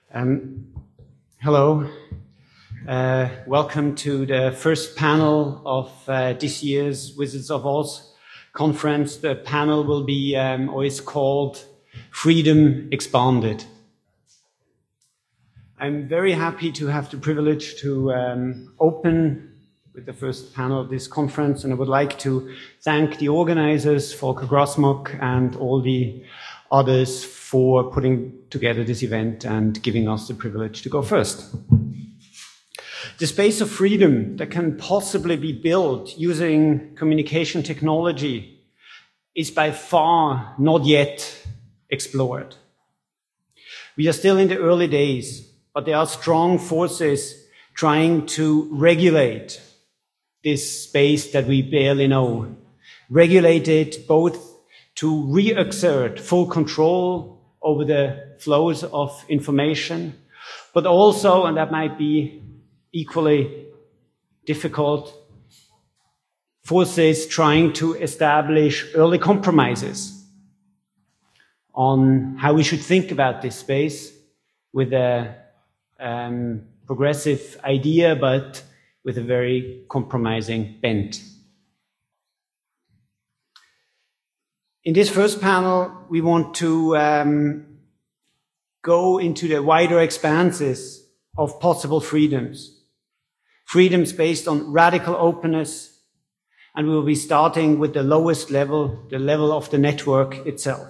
Hello. Welcome to the first panel of this year's Wizards of Oz conference. The panel will be, or is called Freedom Expanded. I'm very happy to have the privilege to open with the first panel of this conference, and I would like to thank the organizers, Volker Grasmock, and all the others for putting together this event and giving us the privilege to go first. The space of freedom that can possibly be built using communication technology is by far not yet explored. We are still in the early days, but there are strong forces trying to regulate this space that we barely know. Regulate it both to re-exert full control over the flows of information, but also, and that might be equally difficult, forces trying to establish early compromises on how we should think about this space with a progressive idea, but with a very compromising bent. In this first panel, we want to go into the wider expanses of possible freedoms. Freedoms based on radical openness, and we will be starting with the lowest level, the level of the network itself.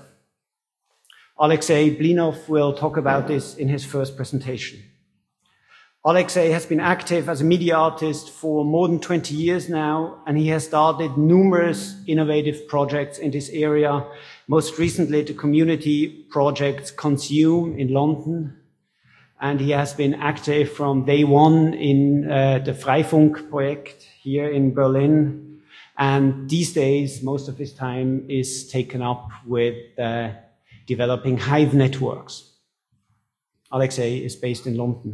Alexei Blinov will talk about this in his first presentation. Alexei has been active as a media artist for more than 20 years now, and he has started numerous innovative projects in this area, most recently the community project Consume in London. And he has been active from day one in the Freifunk project here in Berlin. And these days, most of his time is taken up with developing Hive networks. Alexei is based in London.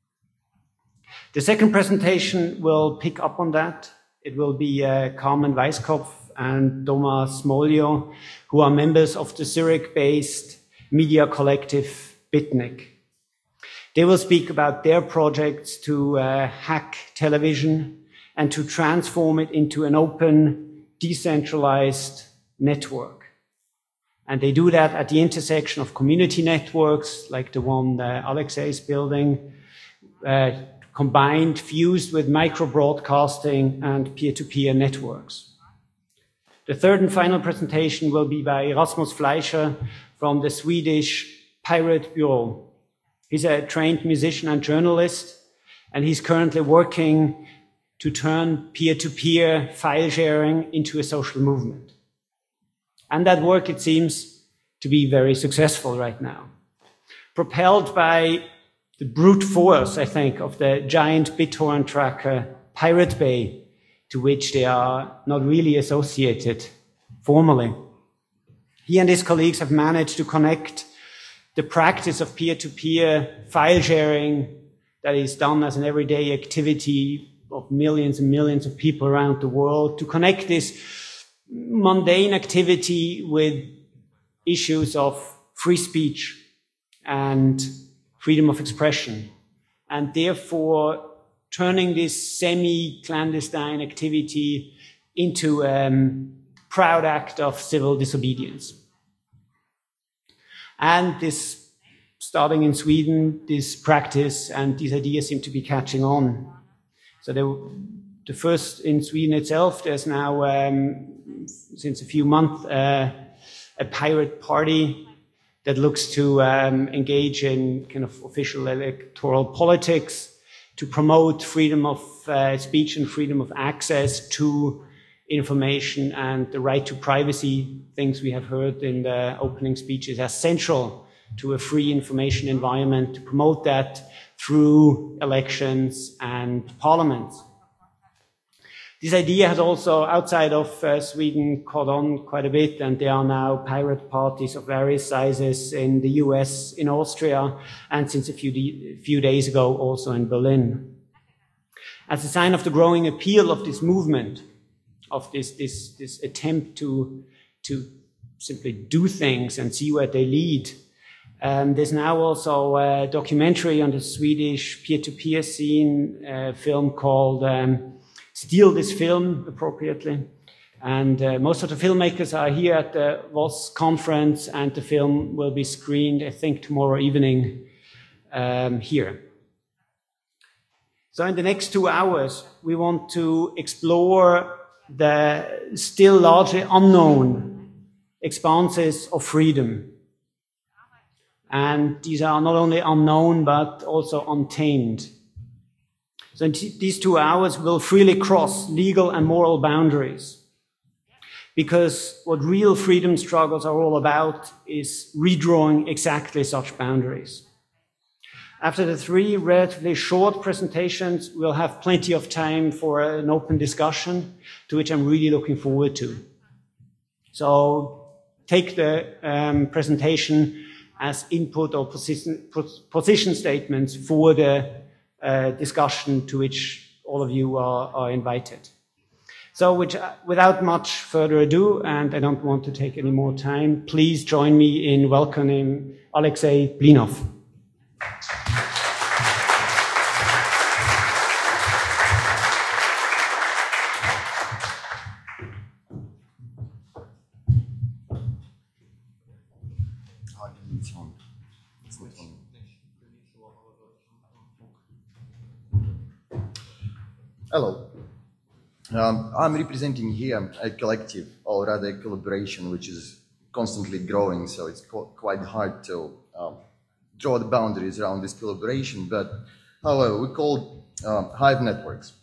The second presentation will pick up on that. It will be Carmen Weiskopf and Thomas Smolio, who are members of the Zurich-based media collective Bitnik. They will speak about their projects to hack television and to transform it into an open, decentralized network. And they do that at the intersection of community networks, like the one that Alexei is building, combined, fused with micro-broadcasting and peer-to-peer networks. The third and final presentation will be by Rasmus Fleischer from the Swedish Pirate Bureau. He's a trained musician and journalist, and he's currently working to turn peer-to-peer file sharing into a social movement. And that work, it seems, to be very successful right now. Propelled by the brute force, I think, of the giant BitTorrent tracker Pirate Bay, to which they are not really associated formally. He and his colleagues have managed to connect the practice of peer-to-peer file sharing that is done as an everyday activity of millions and millions of people around the world, to connect this mundane activity with issues of free speech and freedom of expression, and therefore turning this semi-clandestine activity into a proud act of civil disobedience. And this, starting in Sweden, this practice and these ideas seem to be catching on. So the first in Sweden itself, there's now, since a few months, a pirate party that looks to engage in kind of official electoral politics, to promote freedom of speech and freedom of access to information and the right to privacy, things we have heard in the opening speeches, as central to a free information environment, to promote that through elections and parliaments. This idea has also, outside of Sweden, caught on quite a bit, and there are now pirate parties of various sizes in the US, in Austria, and since a few days ago also in Berlin. As a sign of the growing appeal of this movement, of this attempt to simply do things and see where they lead, There's now also a documentary on the Swedish peer-to-peer scene, a film called Steal This Film, appropriately. And most of the filmmakers are here at the VOS conference, and the film will be screened, I think, tomorrow evening here. So in the next 2 hours, we want to explore the still largely unknown expanses of freedom. And these are not only unknown, but also untamed. So in these 2 hours, we'll freely cross legal and moral boundaries. Because what real freedom struggles are all about is redrawing exactly such boundaries. After the 3 relatively short presentations, we'll have plenty of time for an open discussion, to which I'm really looking forward to. So take the presentation as input or position statements for the discussion to which all of you are invited. So without much further ado, and I don't want to take any more time, please join me in welcoming Alexei Blinov. Hello. I'm representing here a collective, or rather a collaboration, which is constantly growing, so it's quite hard to draw the boundaries around this collaboration, but however, we call Hive Networks.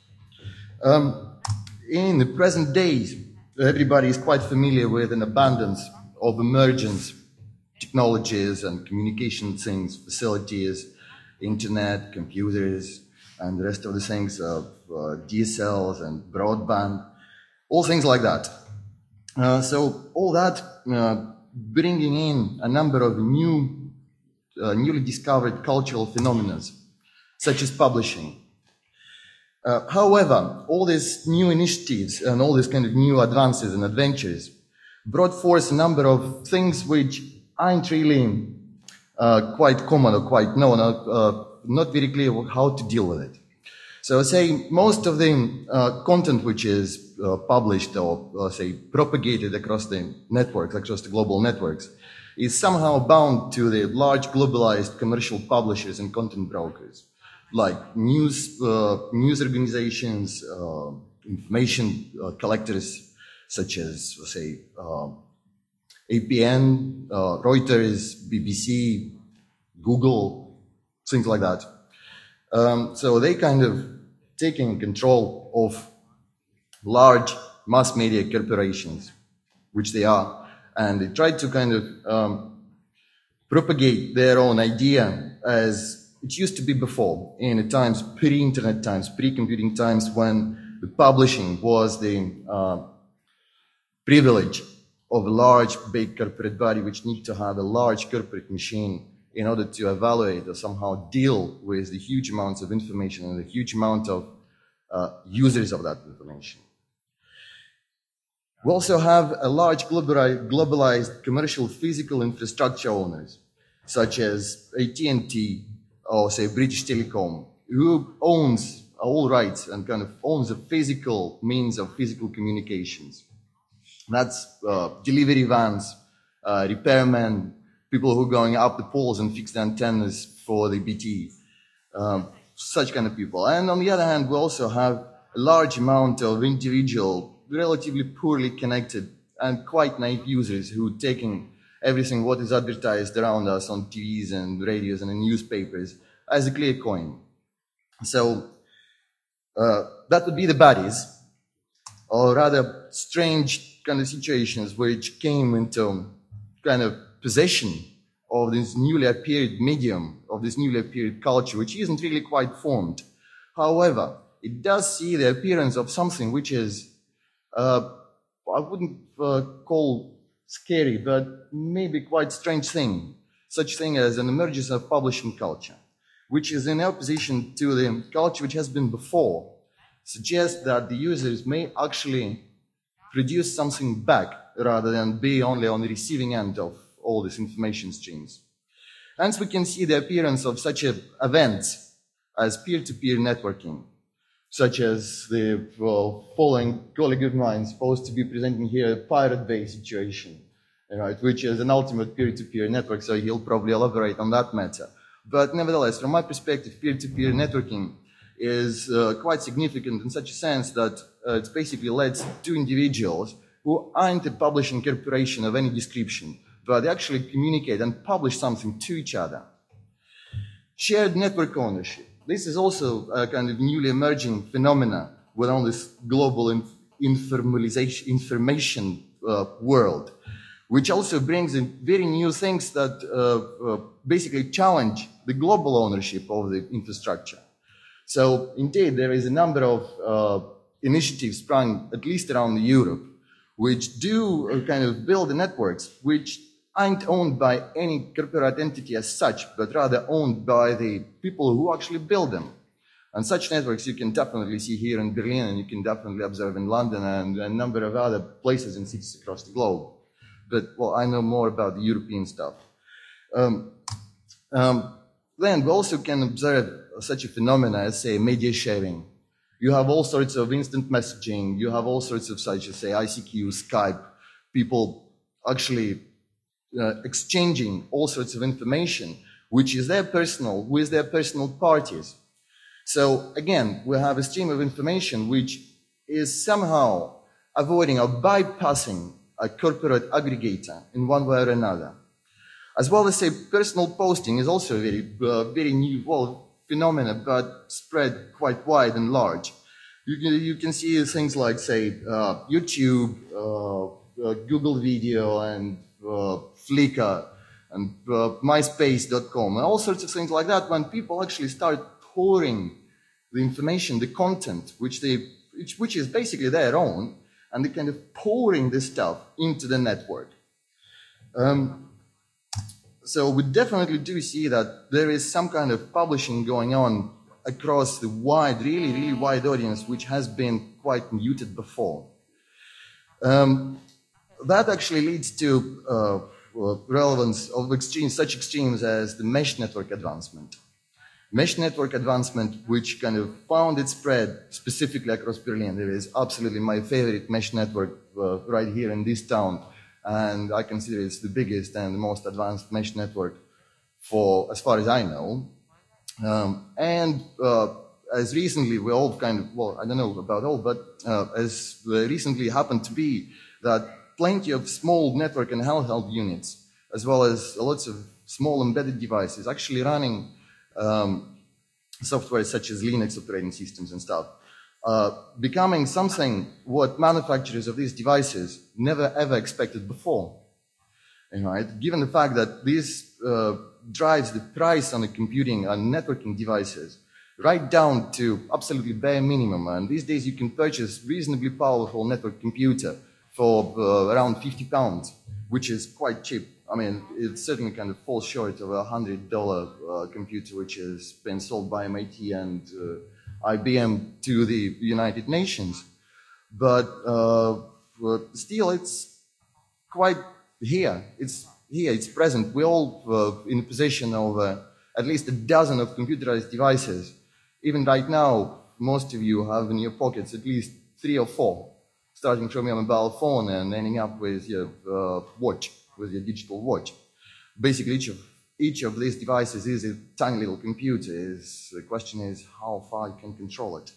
In the present days, everybody is quite familiar with an abundance of emergent technologies and communication things, facilities, internet, computers, and the rest of the things of DSLs and broadband, all things like that. So all that bringing in a number of newly discovered cultural phenomena, such as publishing. However, all these new initiatives and all these kind of new advances and adventures brought forth a number of things which aren't really quite common or quite known, not very clear how to deal with it. So say most of the content which is published or say propagated across the networks, across the global networks, is somehow bound to the large globalized commercial publishers and content brokers, like news organizations, information collectors, such as say APN, Reuters, BBC, Google, things like that. So they kind of taking control of large mass media corporations, which they are, and they try to kind of propagate their own idea as it used to be before, in the times, pre-internet times, pre-computing times, when the publishing was the privilege of a large, big corporate body which need to have a large corporate machine in order to evaluate or somehow deal with the huge amounts of information and the huge amount of users of that information. We also have a large globalized commercial physical infrastructure owners, such as AT&T or say British Telecom, who owns all rights and kind of owns the physical means of physical communications. That's delivery vans, repairmen, people who are going up the poles and fix the antennas for the BT, such kind of people. And on the other hand, we also have a large amount of individual, relatively poorly connected and quite naive users who are taking everything what is advertised around us on TVs and radios and in newspapers as a clear coin. So that would be the baddies, or rather strange kind of situations which came into kind of possession of this newly appeared medium, of this newly appeared culture, which isn't really quite formed. However, it does see the appearance of something which is, I wouldn't call scary, but maybe quite strange thing, such thing as an emergence of publishing culture, which is in opposition to the culture which has been before, suggests that the users may actually produce something back rather than be only on the receiving end of all these information streams. Hence, we can see the appearance of such events as peer-to-peer networking, such as the following colleague of mine supposed to be presenting here a Pirate Bay situation, right, which is an ultimate peer-to-peer network, so he'll probably elaborate on that matter. But nevertheless, from my perspective, peer-to-peer networking is quite significant in such a sense that it basically lets two individuals who aren't a publishing corporation of any description, but they actually communicate and publish something to each other. Shared network ownership. This is also a kind of newly emerging phenomena within this global information world, which also brings in very new things that basically challenge the global ownership of the infrastructure. So indeed, there is a number of initiatives sprung, at least around Europe, which do kind of build the networks which aren't owned by any corporate entity as such, but rather owned by the people who actually build them. And such networks you can definitely see here in Berlin, and you can definitely observe in London and a number of other places and cities across the globe. But, well, I know more about the European stuff. Then we also can observe such a phenomena as, say, media sharing. You have all sorts of instant messaging. You have all sorts of such as, say, ICQ, Skype, people actually exchanging all sorts of information, which is their personal, with their personal parties. So again, we have a stream of information which is somehow avoiding or bypassing a corporate aggregator in one way or another. As well as, say, personal posting is also a very new phenomena, but spread quite wide and large. You can see things like, say, YouTube, Google Video, and Flickr, and MySpace.com, and all sorts of things like that, when people actually start pouring the information, the content, which is basically their own, and they kind of pouring this stuff into the network. So we definitely do see that there is some kind of publishing going on across the wide, really, really wide audience, which has been quite muted before. That actually leads to relevance of such extremes as the mesh network advancement. Mesh network advancement, which kind of found its spread specifically across Berlin. There is absolutely my favorite mesh network right here in this town, and I consider it's the biggest and the most advanced mesh network as far as I know. As recently, we all kind of, well, I don't know about all, but as recently happened to be that plenty of small network and handheld units, as well as lots of small embedded devices actually running software such as Linux operating systems and stuff, becoming something what manufacturers of these devices never ever expected before. Right? Given the fact that this drives the price on the computing and networking devices right down to absolutely bare minimum, and these days you can purchase reasonably powerful network computer for around £50, which is quite cheap. I mean, it certainly kind of falls short of a $100 computer which has been sold by MIT and IBM to the United Nations. But still, it's quite here. It's here, it's present. We're all in a position of at least a dozen of computerized devices. Even right now, most of you have in your pockets at least 3 or 4, starting from your mobile phone and ending up with your watch, with your digital watch. Basically, each of these devices is a tiny little computer. The question is how far you can control it.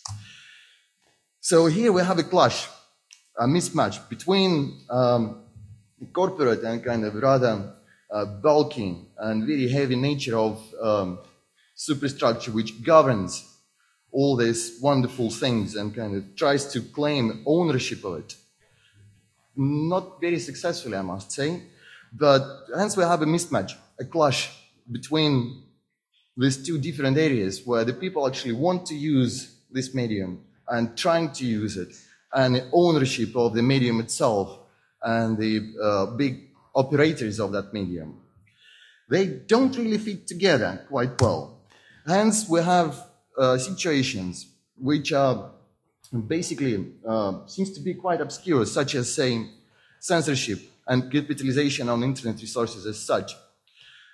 So here we have a clash, a mismatch between the corporate and kind of rather bulky and very heavy nature of superstructure which governs all these wonderful things and kind of tries to claim ownership of it. Not very successfully, I must say, but hence we have a mismatch, a clash between these two different areas where the people actually want to use this medium and trying to use it, and the ownership of the medium itself and the big operators of that medium. They don't really fit together quite well. Hence, we have situations which are basically seems to be quite obscure, such as, say, censorship and capitalization on internet resources as such.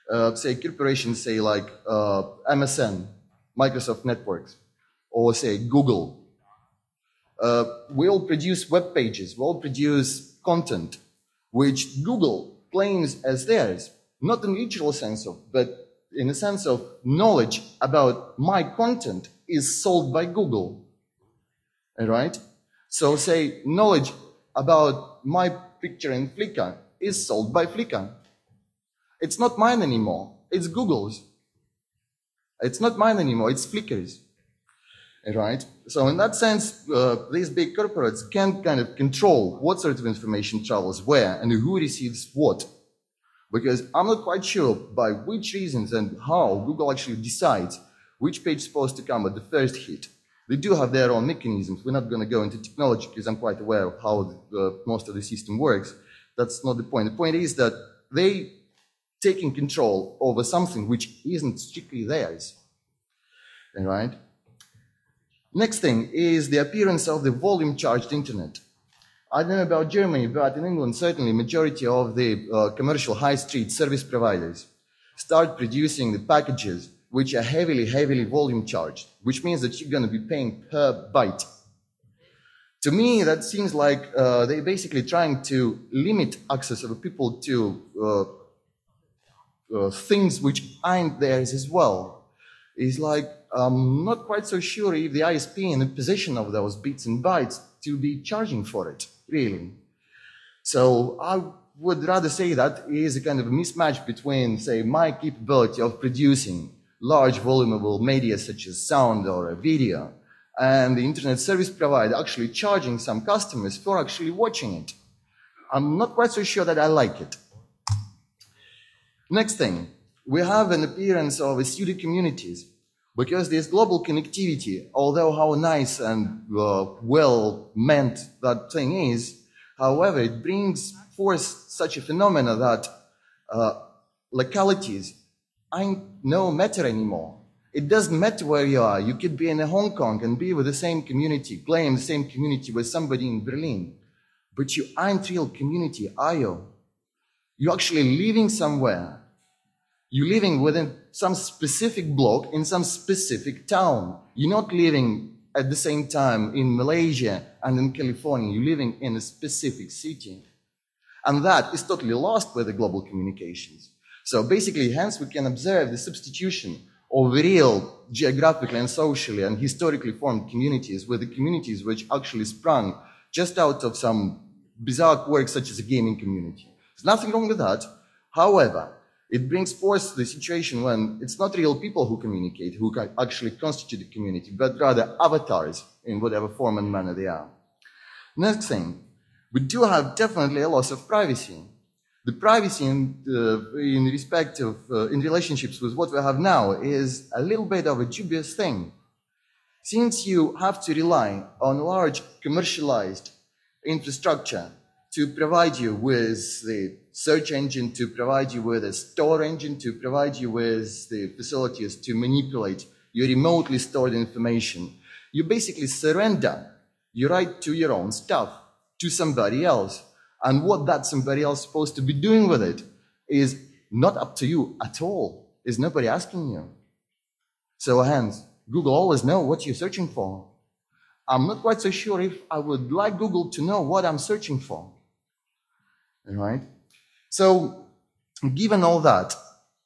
say corporations, say like MSN, Microsoft Networks, or say Google, we all produce web pages, we all produce content, which Google claims as theirs, not in literal sense of, but in a sense of knowledge about my content is sold by Google, all right? So say knowledge about my picture in Flickr is sold by Flickr. It's not mine anymore, it's Google's. It's not mine anymore, it's Flickr's. Right? So in that sense, these big corporates can kind of control what sort of information travels where and who receives what. Because I'm not quite sure by which reasons and how Google actually decides which page is supposed to come at the first hit. They do have their own mechanisms. We're not going to go into technology because I'm quite aware of how most of the system works. That's not the point. The point is that they taking control over something which isn't strictly theirs. All right? Next thing is the appearance of the volume-charged internet. I don't know about Germany, but in England, certainly majority of the commercial high street service providers start producing the packages which are heavily volume charged, which means that you're going to be paying per byte. To me, that seems like they're basically trying to limit access of people to things which aren't theirs as well. It's like, I'm not quite so sure if the ISP in the position of those bits and bytes to be charging for it, really. So I would rather say that is a kind of a mismatch between, say, my capability of producing large volumeable media such as sound or a video and the internet service provider actually charging some customers for actually watching it. I'm not quite so sure that I like it. Next thing, we have an appearance of pseudo communities. Because this global connectivity, although how nice and well meant that thing is, however, it brings forth such a phenomena that localities ain't no matter anymore. It doesn't matter where you are. You could be in Hong Kong and be with the same community, claim the same community with somebody in Berlin. But you aren't real community, are you? You're actually living somewhere. You're living within some specific block in some specific town. You're not living at the same time in Malaysia and in California. You're living in a specific city. And that is totally lost with the global communications. So basically, hence we can observe the substitution of real geographically and socially and historically formed communities with the communities which actually sprung just out of some bizarre quirk such as a gaming community. There's nothing wrong with that. However, it brings forth the situation when it's not real people who communicate, who actually constitute the community, but rather avatars in whatever form and manner they are. Next thing, we do have definitely a loss of privacy. The privacy in respect of, in relationships with what we have now is a little bit of a dubious thing. Since you have to rely on large commercialized infrastructure to provide you with the search engine, to provide you with a store engine, to provide you with the facilities to manipulate your remotely stored information, you basically surrender your right to your own stuff to somebody else. And what that somebody else is supposed to be doing with it is not up to you at all. There's nobody asking you. So hence, Google always knows what you're searching for. I'm not quite so sure if I would like Google to know what I'm searching for. All right? So, given all that,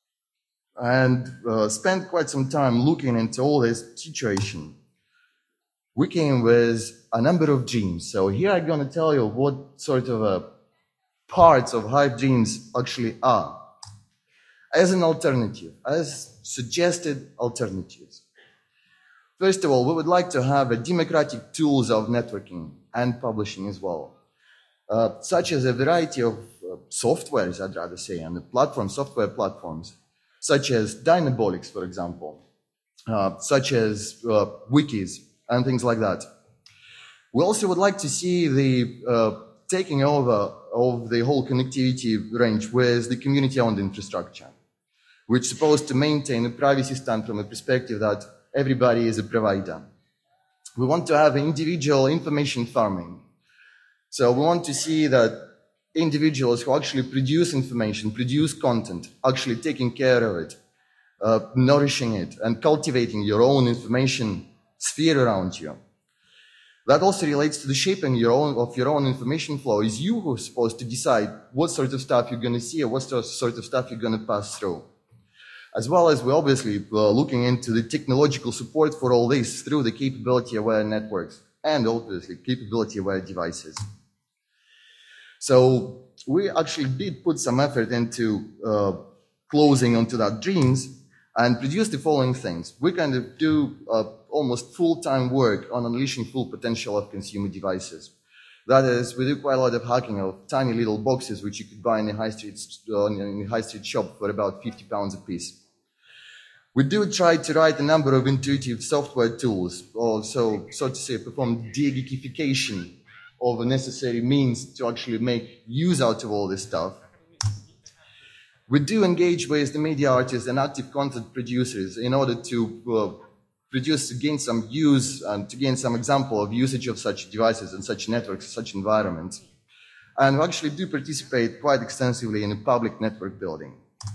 and spent quite some time looking into all this situation, we came with a number of dreams. So here I'm going to tell you what sort of parts of Hive dreams actually are. As an alternative, as suggested alternatives. First of all, we would like to have a democratic tools of networking and publishing as well. Such as a variety of softwares, I'd rather say, and the platform, software platforms, such as Dynabolics, for example, such as wikis and things like that. We also would like to see the taking over of the whole connectivity range with the community-owned infrastructure, which is supposed to maintain a privacy stand from a perspective that everybody is a provider. We want to have individual information farming. So we want to see that individuals who actually produce information, produce content, actually taking care of it, nourishing it, and cultivating your own information sphere around you. That also relates to the shaping of your own information flow. It's you who's supposed to decide what sort of stuff you're going to see or what sort of stuff you're going to pass through. As well as we're obviously looking into the technological support for all this through the capability-aware networks and obviously capability-aware devices. So we actually did put some effort into closing onto that dreams and produce the following things. We kind of do almost full-time work on unleashing full potential of consumer devices. That is, we do quite a lot of hacking of tiny little boxes which you could buy in a high street shop for about £50 a piece. We do try to write a number of intuitive software tools, also, so to say, perform de-geekification of the necessary means to actually make use out of all this stuff. We do engage with the media artists and active content producers in order to gain some use and to gain some example of usage of such devices and such networks, such environments. And we actually do participate quite extensively in public network building.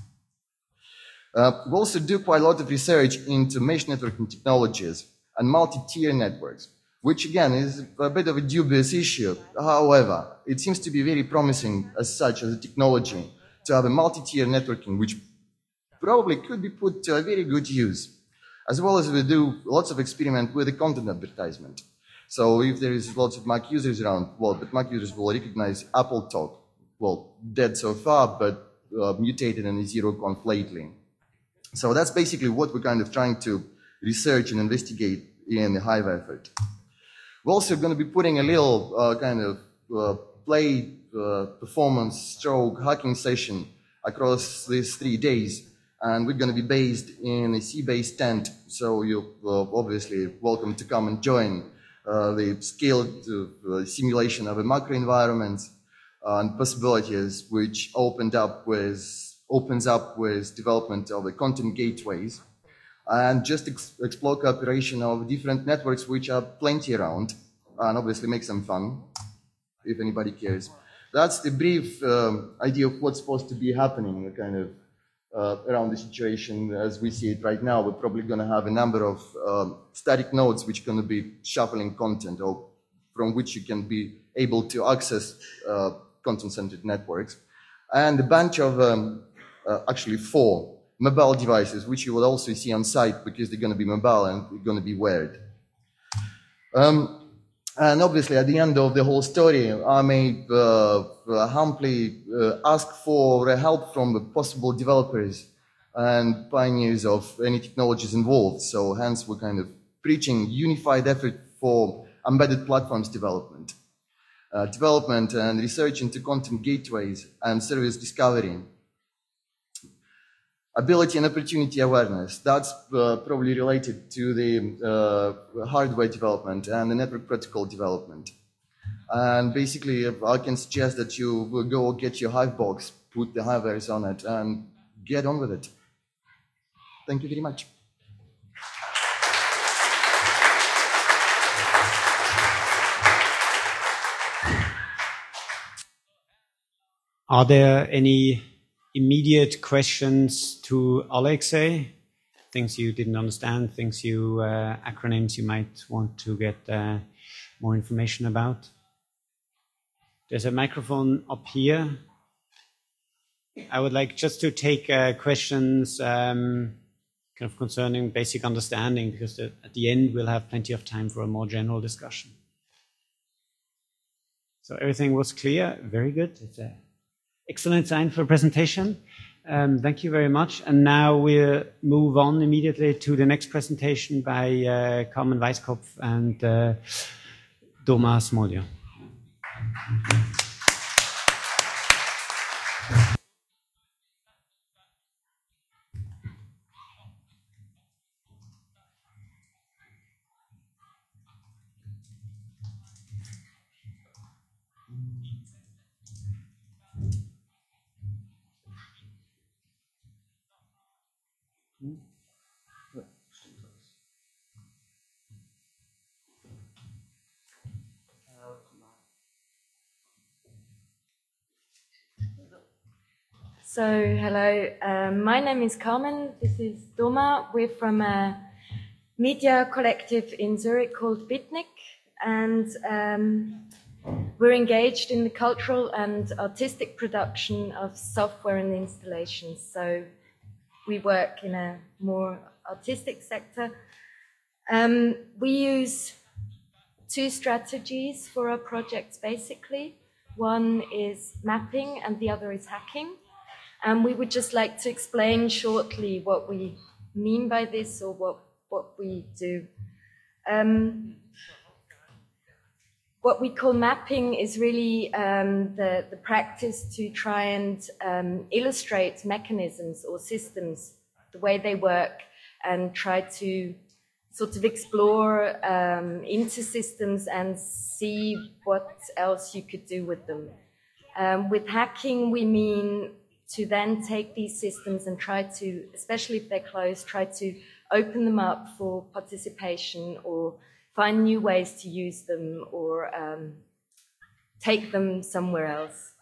We also do quite a lot of research into mesh networking technologies and multi-tier networks, which again is a bit of a dubious issue. However, it seems to be very promising as such as a technology to have a multi-tier networking, which probably could be put to a very good use. As well as we do lots of experiment with the content advertisement. So if there is lots of Mac users around, well, but Mac users will recognize Apple Talk. Well, dead so far, but mutated in a zero-conf lately. So that's basically what we're kind of trying to research and investigate in the Hive effort. We're also going to be putting a little kind of play performance stroke hacking session across these 3 days. And we're going to be based in a sea-based tent, so you're obviously welcome to come and join the scaled simulation of a macro environment and possibilities which opens up with development of the content gateways and just explore cooperation of different networks which are plenty around and obviously make some fun if anybody cares. That's the brief idea of what's supposed to be happening, kind of around the situation as we see it right now. We're probably going to have a number of static nodes which are going to be shuffling content or from which you can be able to access content-centered networks. And a bunch of, actually 4 mobile devices which you will also see on site because they're going to be mobile and they're going to be wired. And obviously, at the end of the whole story, I may humbly ask for help from the possible developers and pioneers of any technologies involved. So hence, we're kind of preaching unified effort for embedded platforms development, and research into content gateways and service discovery. Ability and opportunity awareness, that's probably related to the hardware development and the network protocol development. And basically, I can suggest that you will go get your Hive box, put the Hivewares on it, and get on with it. Thank you very much. Are there any immediate questions to Alexey? Things you didn't understand, things you, acronyms you might want to get more information about? There's a microphone up here. I would like just to take questions kind of concerning basic understanding, because at the end we'll have plenty of time for a more general discussion. So everything was clear. Very good. It's an excellent sign for a presentation. Thank you very much. And now we'll move on immediately to the next presentation by Carmen Weiskopf and Thomas Mollier. So, hello, my name is Carmen, this is Doma. We're from a media collective in Zurich called Bitnik, and we're engaged in the cultural and artistic production of software and installations. So we work in a more artistic sector. We use two strategies for our projects, basically. One is mapping and the other is hacking. And we would just like to explain shortly what we mean by this, or what we do. What we call mapping is really the practice to try and illustrate mechanisms or systems, the way they work, and try to sort of explore into systems and see what else you could do with them. With hacking, we mean to then take these systems and try to, especially if they're closed, try to open them up for participation, or find new ways to use them, or take them somewhere else.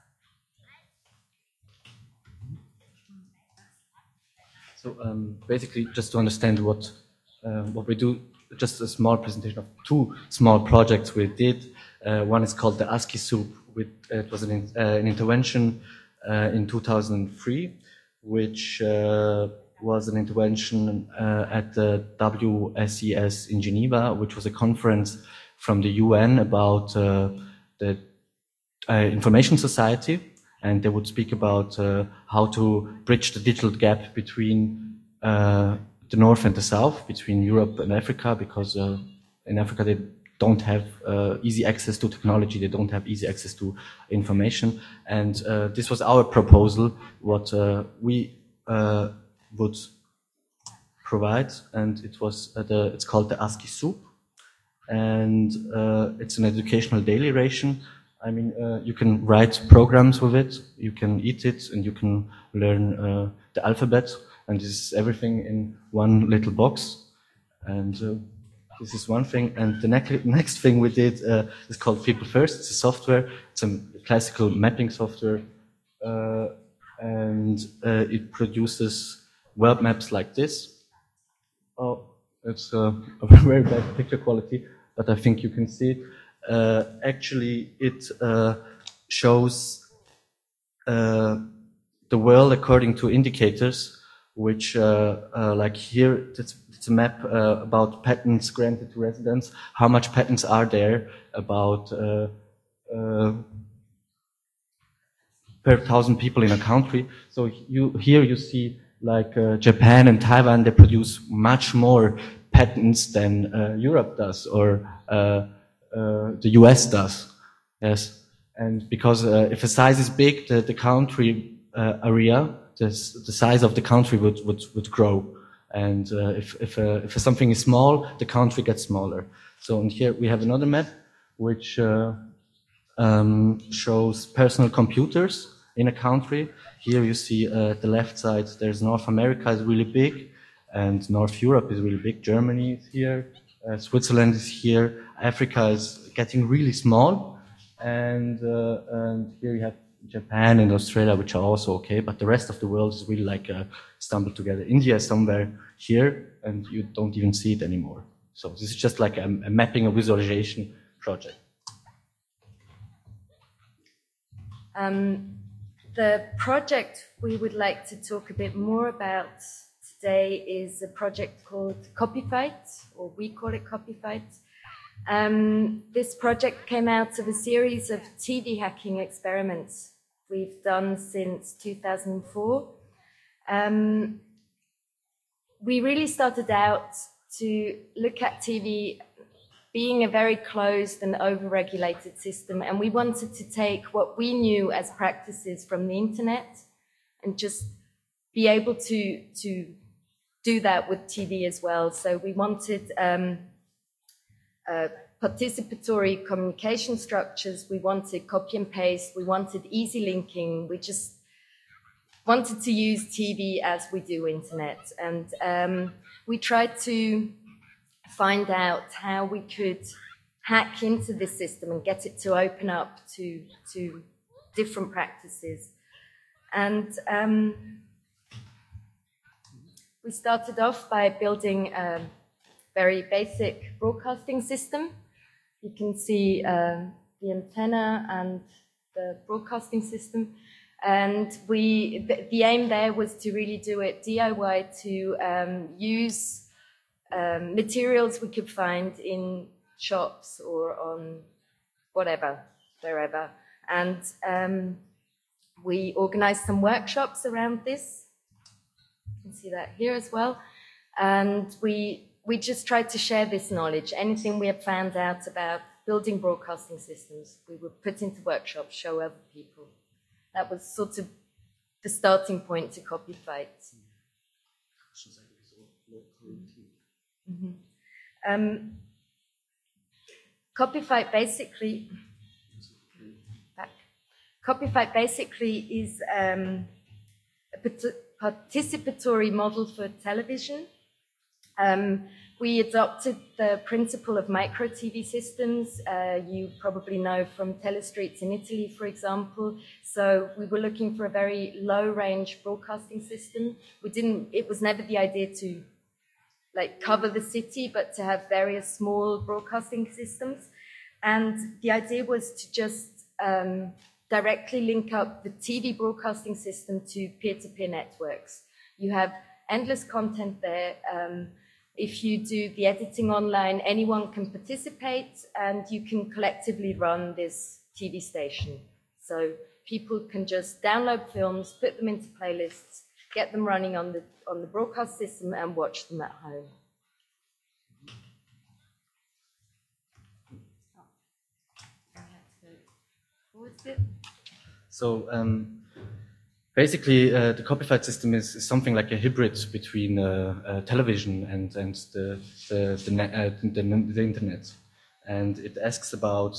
So basically, just to understand what we do, just a small presentation of two small projects we did. One is called the ASCII Soup. It was an intervention in 2003, which was an intervention at the WSES in Geneva, which was a conference from the UN about the information society, and they would speak about how to bridge the digital gap between the North and the South, between Europe and Africa, because in Africa they don't have easy access to technology, they don't have easy access to information, and this was our proposal, what we would provide, and it's called the ASCII Soup, and it's an educational daily ration. I mean, you can write programs with it, you can eat it, and you can learn the alphabet, and this is everything in one little box. And this is one thing. And the next thing we did is called People First. It's a software. It's a classical mapping software, and it produces world maps like this. Oh, it's a very bad picture quality, but I think you can see it. Actually, it shows the world according to indicators, which, like here, it's a map about patents granted to residents. How much patents are there about per 1,000 people in a country? So here you see like Japan and Taiwan, they produce much more patents than Europe does, or the US does. Yes, and because if a size is big, the country area, the size of the country would grow, and if something is small, the country gets smaller. So and here we have another map which shows personal computers in a country. Here you see the left side, there's North America is really big, and North Europe is really big. Germany is here, Switzerland is here, Africa is getting really small, and here you have Japan and Australia, which are also okay, but the rest of the world is really like stumbled together. India is somewhere here, and you don't even see it anymore. So this is just like a mapping, a visualization project. The project we would like to talk a bit more about today is a project called CopyFight, or we call it CopyFight. This project came out of a series of TV hacking experiments we've done since 2004. We really started out to look at TV being a very closed and over-regulated system, and we wanted to take what we knew as practices from the internet and just be able to do that with TV as well. So we wanted participatory communication structures, we wanted copy and paste, we wanted easy linking, we just wanted to use TV as we do internet. And we tried to find out how we could hack into this system and get it to open up to different practices. And we started off by building a very basic broadcasting system. You can see the antenna and the broadcasting system. And the aim there was to really do it DIY, to use materials we could find in shops or on whatever, wherever. And we organized some workshops around this. You can see that here as well. And we just tried to share this knowledge. Anything we had found out about building broadcasting systems, we would put into workshops, show other people. That was sort of the starting point to Copyfight. Mm-hmm. Copyfight basically is a participatory model for television. We adopted the principle of micro TV systems. You probably know from Telestreets in Italy, for example. So we were looking for a very low-range broadcasting system. It was never the idea to cover the city, but to have various small broadcasting systems. And the idea was to just directly link up the TV broadcasting system to peer-to-peer networks. You have endless content there. If you do the editing online, anyone can participate, and you can collectively run this TV station. So people can just download films, put them into playlists, get them running on the broadcast system, and watch them at home. So basically, the Copyfight system is something like a hybrid between television and the internet, and it asks about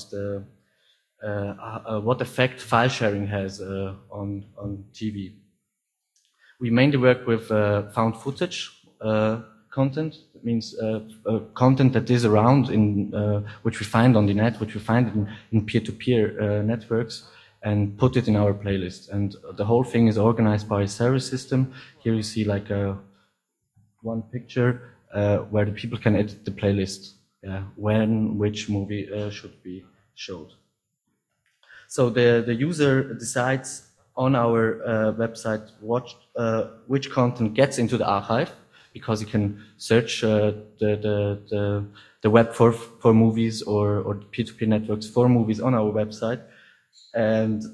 what effect file sharing has on TV. We mainly work with found footage content. That means content that is around which we find on the net, which we find in peer-to-peer networks, and put it in our playlist. And the whole thing is organized by a service system. Here you see one picture where the people can edit the playlist, when which movie should be showed. So the user decides on our website which content gets into the archive, because you can search the web for movies or peer-to-peer networks for movies on our website. And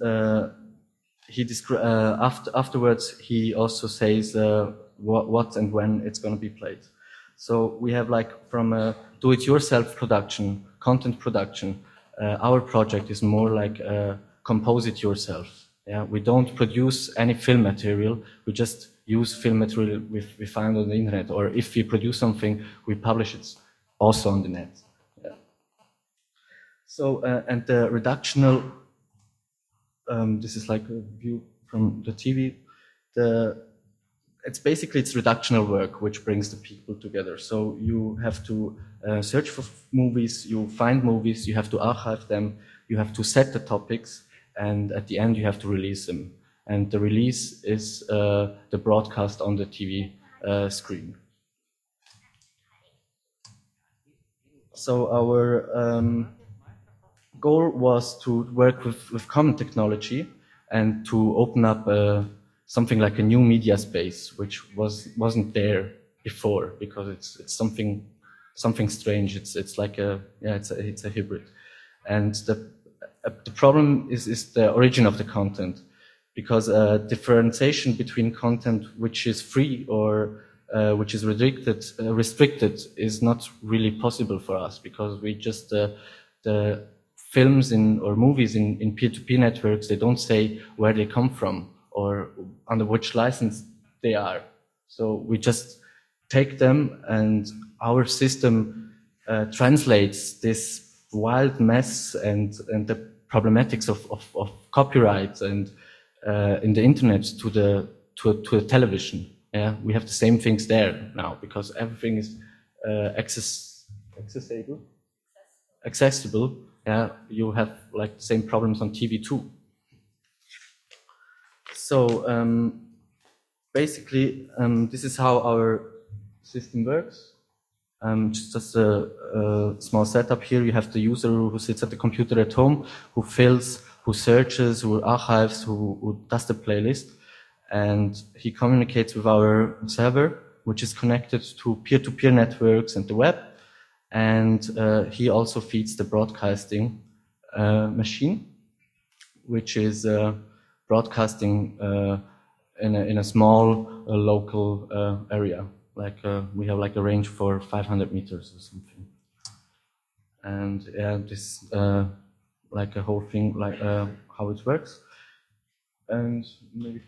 afterwards he also says what and when it's going to be played. So we have from a do-it-yourself production, content production. Our project is more like compose it yourself. Yeah, we don't produce any film material. We just use film material we find on the internet, or if we produce something, we publish it also on the net. Yeah. So and the reductional. This is like a view from the TV. It's reductional work which brings the people together. So you have to search for movies, you find movies, you have to archive them, you have to set the topics, and at the end you have to release them. And the release is the broadcast on the TV screen. So our goal was to work with common technology and to open up something like a new media space, which wasn't there before, because it's something strange. It's like it's a hybrid, and the problem is the origin of the content, because differentiation between content which is free or which is restricted is not really possible for us, because we just the films or movies in peer-to-peer networks, they don't say where they come from or under which license they are. So we just take them, and our system translates this wild mess and the problematics of copyright and in the internet to a television. Yeah, we have the same things there now, because everything is accessible. Yeah, you have the same problems on TV too. So basically, this is how our system works. Just a small setup here. You have the user who sits at the computer at home, who fills, who searches, who archives, who does the playlist. And he communicates with our server, which is connected to peer-to-peer networks and the web. And he also feeds the broadcasting machine, which is broadcasting in a small local area. Like we have like a range for 500 meters or something. And yeah, this like a whole thing, like how it works. And maybe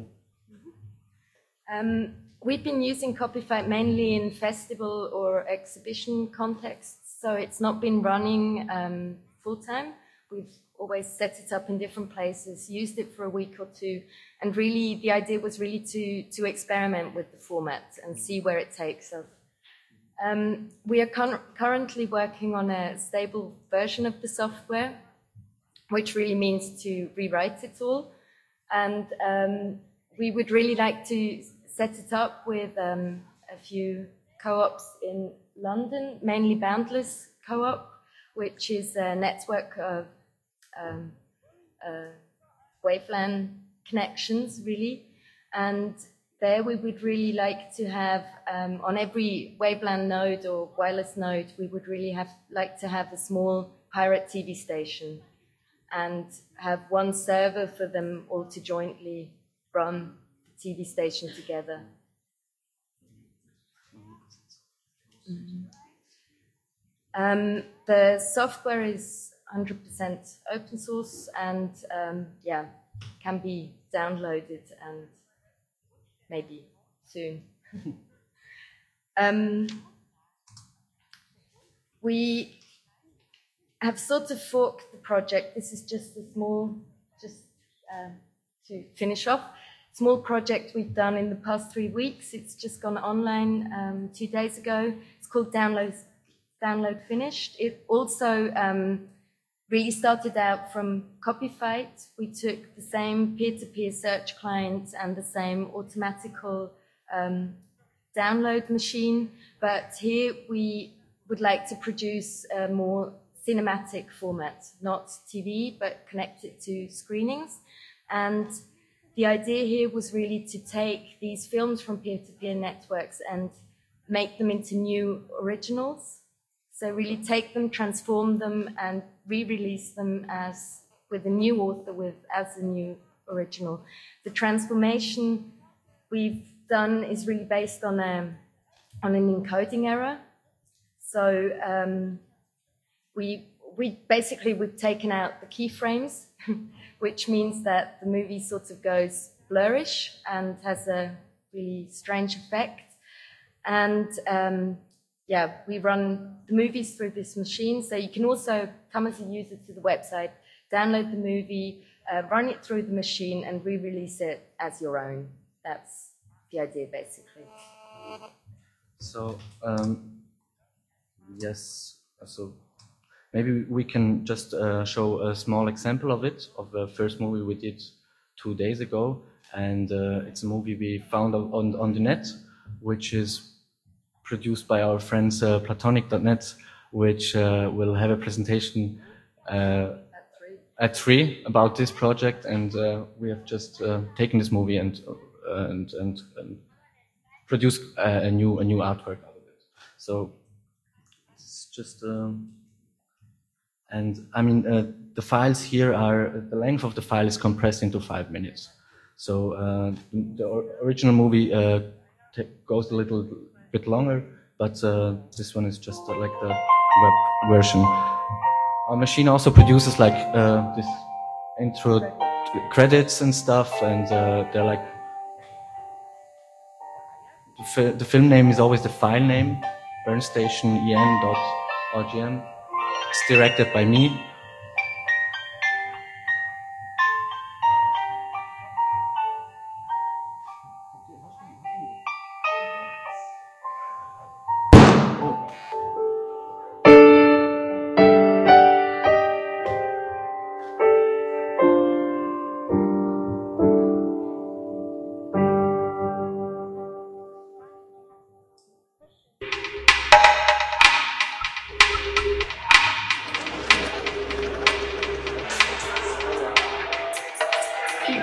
we've been using Copyfight mainly in festival or exhibition contexts, so it's not been running full time. We've always set it up in different places, used it for a week or two, and really the idea was really to experiment with the format and see where it takes us. We are currently working on a stable version of the software, which really means to rewrite it all. And we would really like to set it up with a few co-ops in London, mainly Boundless Co-op, which is a network of WaveLAN connections, really. And there we would really like to have, on every WaveLAN node or wireless node, we would really like to have a small pirate TV station and have one server for them all to jointly run the TV station together. The software is 100% open source and yeah, can be downloaded and maybe soon. We have sort of forked the project. This is just a small, to finish off, small project we've done in the past 3 weeks. It's just gone online 2 days ago. It's called Download Finished. It also really started out from Copyfight. We took the same peer-to-peer search client and the same automatical download machine, but here we would like to produce a more cinematic format, not TV, but connected to screenings. And the idea here was really to take these films from peer-to-peer networks and make them into new originals. So really take them, transform them, and re-release them as with a new author, as a new original. The transformation we've done is really based on an encoding error. So we've taken out the keyframes, which means that the movie sort of goes blurrish and has a really strange effect. And yeah, we run the movies through this machine, so you can also come as a user to the website, download the movie, run it through the machine, and re-release it as your own. That's the idea, basically. So, yes, so maybe we can just show a small example of it, of the first movie we did 2 days ago, and it's a movie we found on the net, which is produced by our friends Platonic.net, which will have a presentation at 3 about this project, and we have just taken this movie and produced a new artwork out of it. So it's just and I mean the files here the length of the file is compressed into 5 minutes. So the original movie goes a little bit longer, but this one is just like the web version. Our machine also produces like this intro credits and stuff, and they're like the film name is always the file name, burnstationen.rgm. It's directed by me.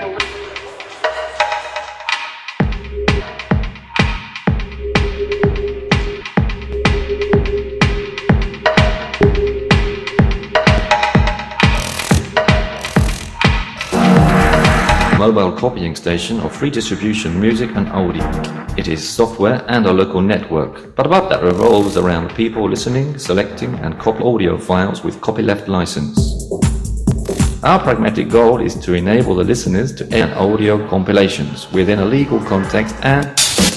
Mobile copying station of free distribution music and audio. It is software and a local network, but above that revolves around people listening, selecting and copy audio files with copyleft license. Our pragmatic goal is to enable the listeners to edit audio compilations within a legal context and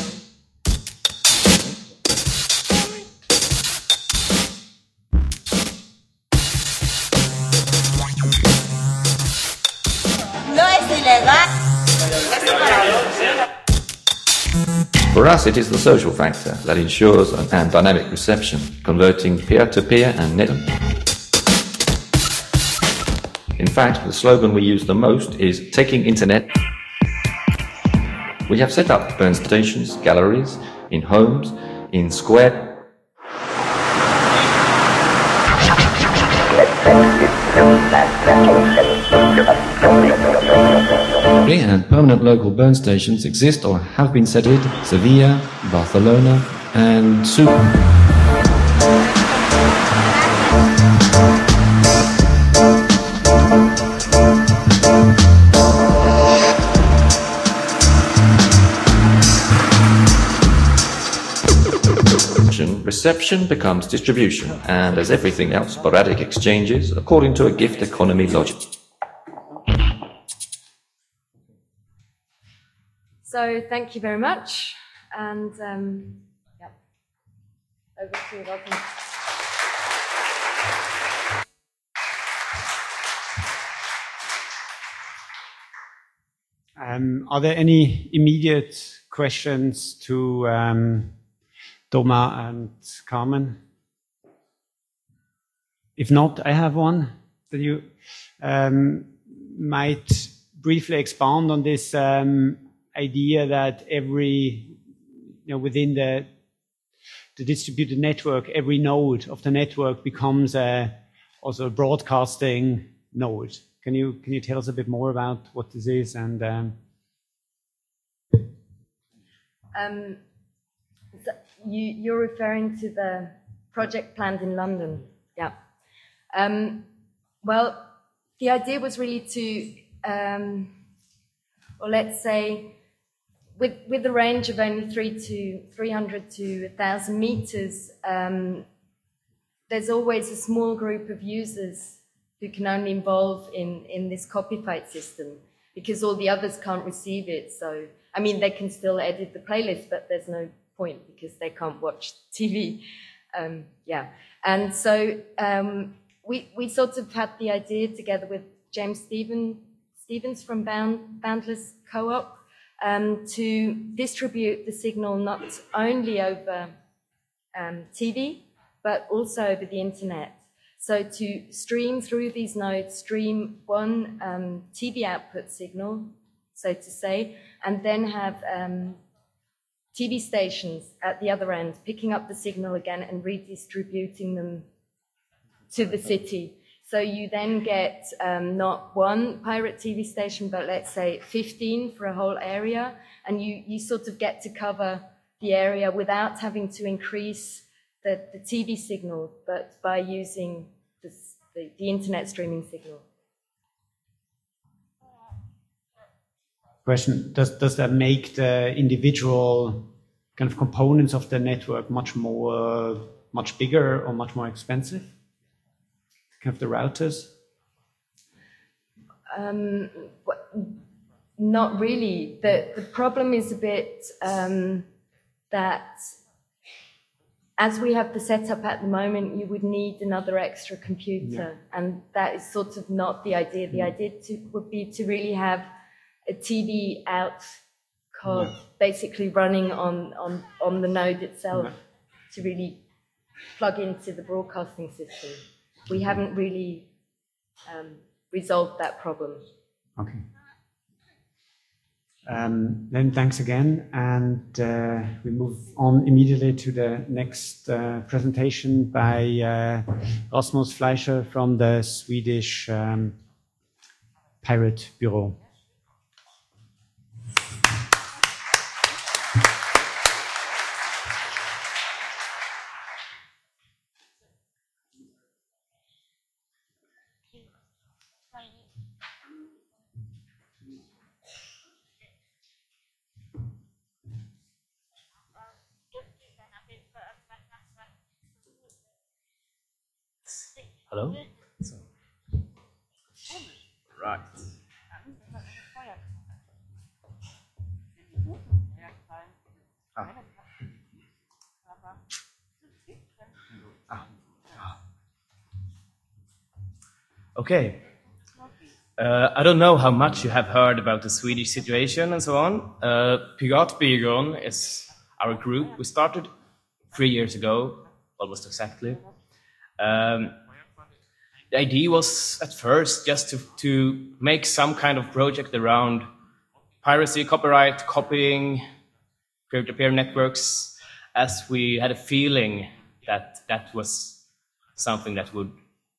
for us, it is the social factor that ensures an dynamic reception, converting peer-to-peer and net. In fact, the slogan we use the most is taking internet. We have set up burn stations, galleries, in homes, in square. And permanent local burn stations exist or have been set in Sevilla, Barcelona and Sucre. Reception becomes distribution, and as everything else, sporadic exchanges according to a gift economy logic. So thank you very much, and yeah, over to you, Robin. Are there any immediate questions to Thomas and Carmen? If not, I have one that you might briefly expand on this idea that within the distributed network, every node of the network becomes also a broadcasting node. Can you tell us a bit more about what this is and? So you're referring to the project planned in London, yeah. Well, the idea was really to, or let's say, with a range of only 300 to 1,000 meters, there's always a small group of users who can only involve in this copy fight system, because all the others can't receive it. So, I mean, they can still edit the playlist, but there's no point because they can't watch TV. Yeah, and so we sort of had the idea together with James Stevens from Boundless Co-op to distribute the signal not only over TV but also over the internet. So to stream through these nodes, stream one TV output signal, so to say, and then have TV stations at the other end, picking up the signal again and redistributing them to the city. So you then get not one pirate TV station, but let's say 15 for a whole area, and you sort of get to cover the area without having to increase the TV signal, but by using the internet streaming signal. Question, does that make the individual kind of components of the network much bigger or much more expensive? Kind of the routers? Not really. The problem is a bit that as we have the setup at the moment, you would need another extra computer, and that is sort of not the idea. The idea would be to really have a TV out card basically running on the node itself to really plug into the broadcasting system. We haven't really resolved that problem. Okay. Then thanks again, and we move on immediately to the next presentation by Rasmus Fleischer from the Swedish Pirate Bureau. Hello? Right. Okay. I don't know how much you have heard about the Swedish situation and so on. Piratbyrån is our group. We started 3 years ago, almost exactly. The idea was at first just to make some kind of project around piracy, copyright, copying, peer-to-peer networks, as we had a feeling that that was something that would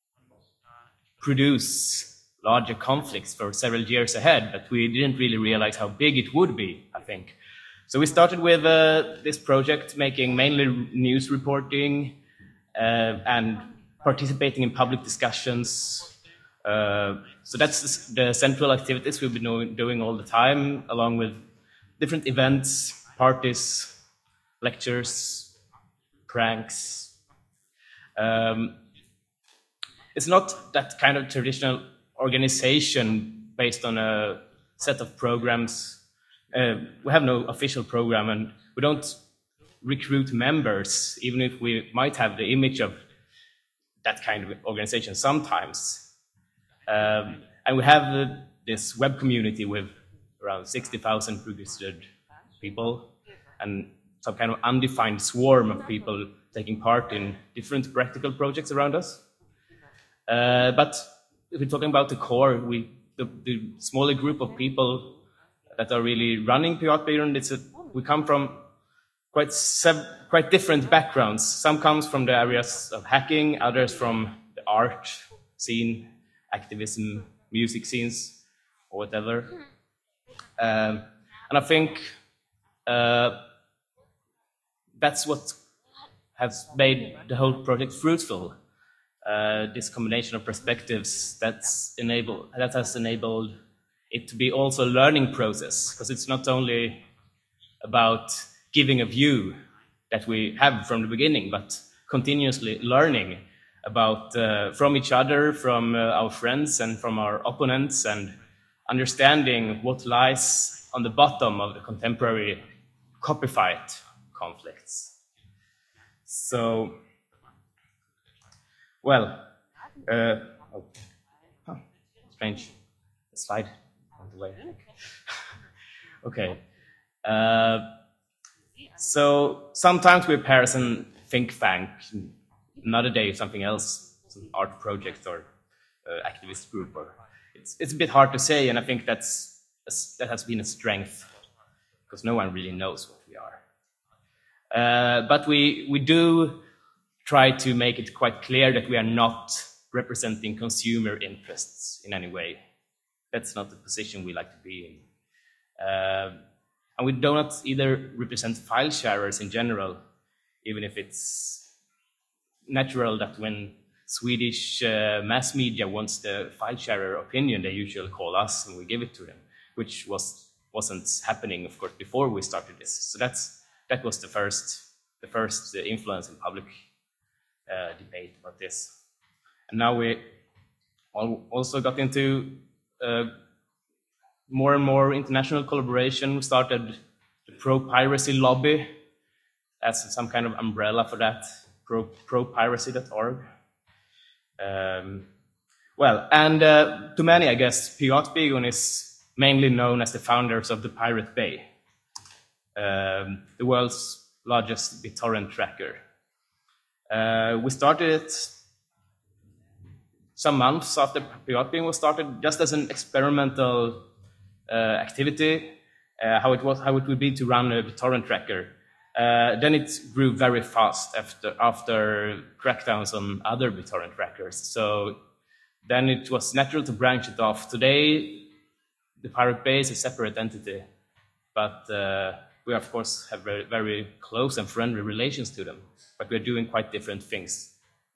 produce larger conflicts for several years ahead, but we didn't really realize how big it would be, I think. So we started with this project, making mainly news reporting and participating in public discussions. So that's the central activities we've been doing all the time, along with different events, parties, lectures, pranks. It's not that kind of traditional organization based on a set of programs. We have no official program, and we don't recruit members, even if we might have the image of that kind of organization sometimes. And we have this web community with around 60,000 registered people and some kind of undefined swarm of people taking part in different practical projects around us. But if we're talking about the core, the smaller group of people that are really running Piratbyrån, we come from quite different backgrounds. Some comes from the areas of hacking, others from the art scene, activism, music scenes, or whatever. And I think that's what has made the whole project fruitful. This combination of perspectives that has enabled it to be also a learning process, because it's not only about giving a view that we have from the beginning, but continuously learning about from each other, from our friends and from our opponents, and understanding what lies on the bottom of the contemporary copy fight conflicts. So, well, strange, the slide on the way. Okay. So sometimes we pair some think tank, another day something else, some art project or activist group. Or it's a bit hard to say, and I think that has been a strength, because no one really knows what we are. But we do try to make it quite clear that we are not representing consumer interests in any way. That's not the position we like to be in. And we do not either represent file sharers in general, even if it's natural that when Swedish mass media wants the file sharer opinion, they usually call us and we give it to them, which wasn't happening, of course, before we started this. So that was the first influence in public debate about this. And now we also got into more and more international collaboration. We started the pro-piracy lobby as some kind of umbrella for that, propiracy.org. To many, I guess, Piratbyrån is mainly known as the founders of the Pirate Bay, the world's largest BitTorrent tracker. We started it some months after Piratbyrån was started, just as an experimental activity, how it would be to run a BitTorrent tracker. Then it grew very fast after crackdowns on other BitTorrent trackers. So then it was natural to branch it off. Today, the Pirate Bay is a separate entity, but we of course have very, very close and friendly relations to them. But we're doing quite different things.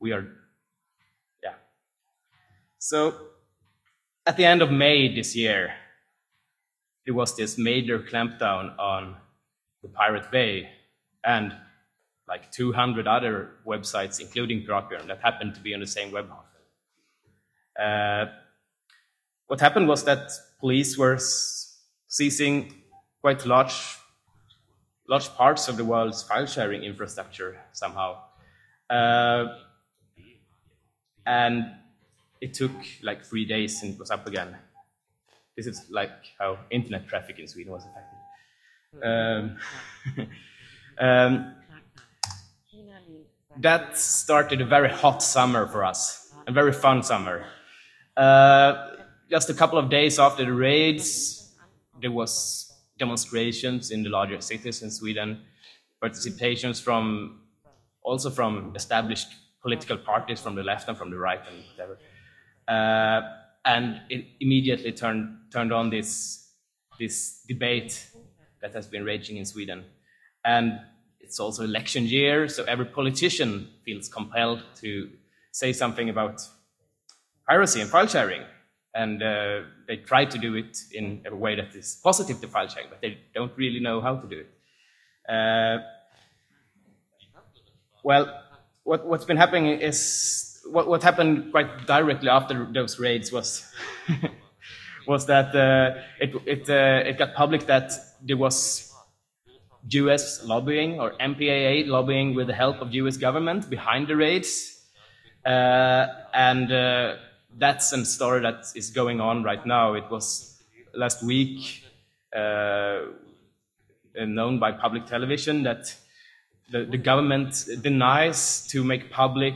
So at the end of May this year, there was this major clampdown on the Pirate Bay and like 200 other websites, including Piratbyrån, that happened to be on the same web What happened was that police were seizing quite large parts of the world's file-sharing infrastructure somehow. And it took like 3 days and it was up again. This is like how internet traffic in Sweden was affected. That started a very hot summer for us, a very fun summer. Just a couple of days after the raids, there was demonstrations in the larger cities in Sweden, participations also from established political parties from the left and from the right and whatever. And it immediately turned on this debate that has been raging in Sweden. And it's also election year, so every politician feels compelled to say something about piracy and file sharing. And they try to do it in a way that is positive to file sharing, but they don't really know how to do it. Well, what's been happening is what happened quite directly after those raids was was that it got public that there was US lobbying or MPAA lobbying with the help of US government behind the raids, and that's a story that is going on right now. It was last week known by public television that the government denies to make public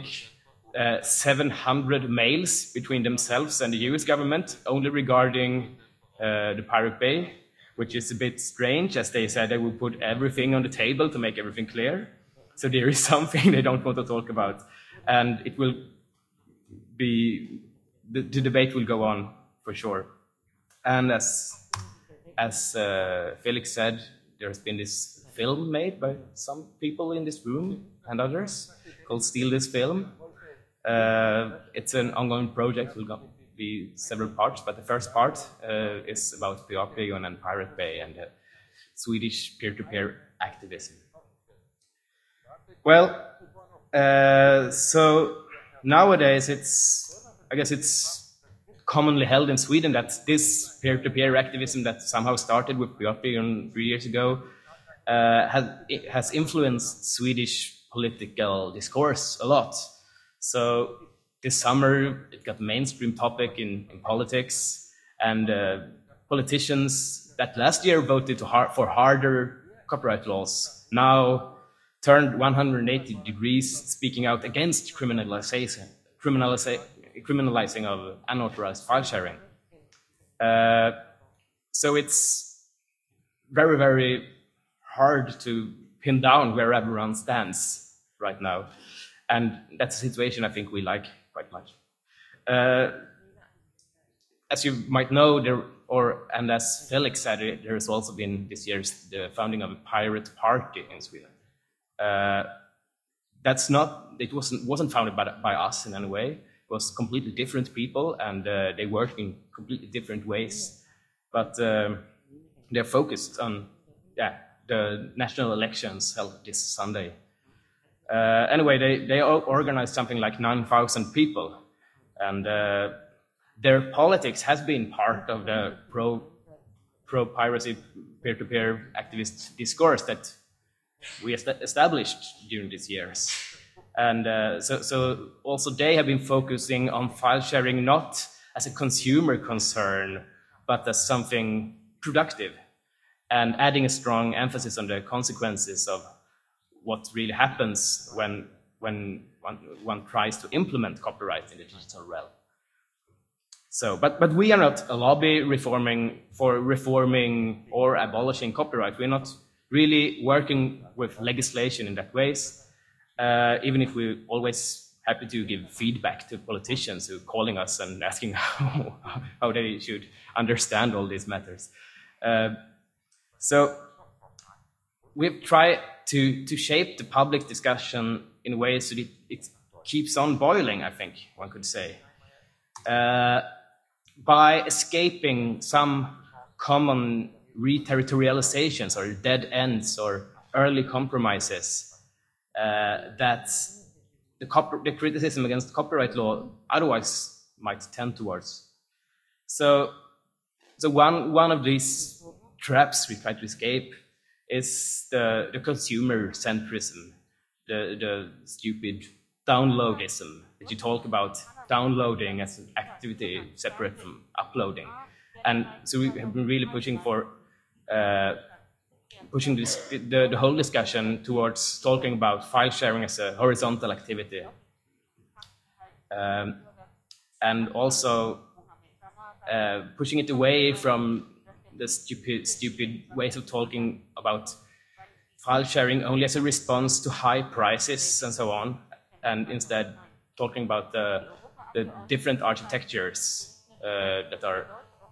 700 mails between themselves and the US government, only regarding the Pirate Bay, which is a bit strange, as they said they would put everything on the table to make everything clear. So there is something they don't want to talk about. And it will be, the debate will go on for sure. And as Felix said, there has been this film made by some people in this room and others called Steal This Film. It's an ongoing project. Will be several parts, but the first part is about Piapion and Pirate Bay and Swedish peer-to-peer activism. Well, so nowadays I guess it's commonly held in Sweden that this peer-to-peer activism that somehow started with Piapion 3 years ago has influenced Swedish political discourse a lot. So this summer, it got mainstream topic in politics, and politicians that last year voted for harder copyright laws now turned 180 degrees, speaking out against criminalizing of unauthorized file sharing. So it's very, very hard to pin down where everyone stands right now. And that's a situation I think we like quite much. As you might know, and as Felix said, there has also been this year's the founding of a pirate party in Sweden. It wasn't founded by us in any way. It was completely different people, and they work in completely different ways. But they're focused on the national elections held this Sunday. Anyway, they organized something like 9,000 people, and their politics has been part of the pro-piracy peer-to-peer activist discourse that we established during these years. And so also they have been focusing on file sharing not as a consumer concern, but as something productive, and adding a strong emphasis on the consequences of what really happens when one tries to implement copyright in the digital realm. So, but we are not a lobby reforming or abolishing copyright. We're not really working with legislation in that ways, even if we're always happy to give feedback to politicians who are calling us and asking how they should understand all these matters. So we've tried to shape the public discussion in a way so that it keeps on boiling, I think one could say, by escaping some common reterritorializations or dead ends or early compromises that the criticism against copyright law otherwise might tend towards. So one of these traps we try to escape is the consumer centrism, the stupid downloadism that you talk about downloading as an activity separate from uploading. And so we have been really pushing for the whole discussion towards talking about file sharing as a horizontal activity. And also pushing it away from the stupid ways of talking about file sharing only as a response to high prices and so on, and instead talking about the different architectures that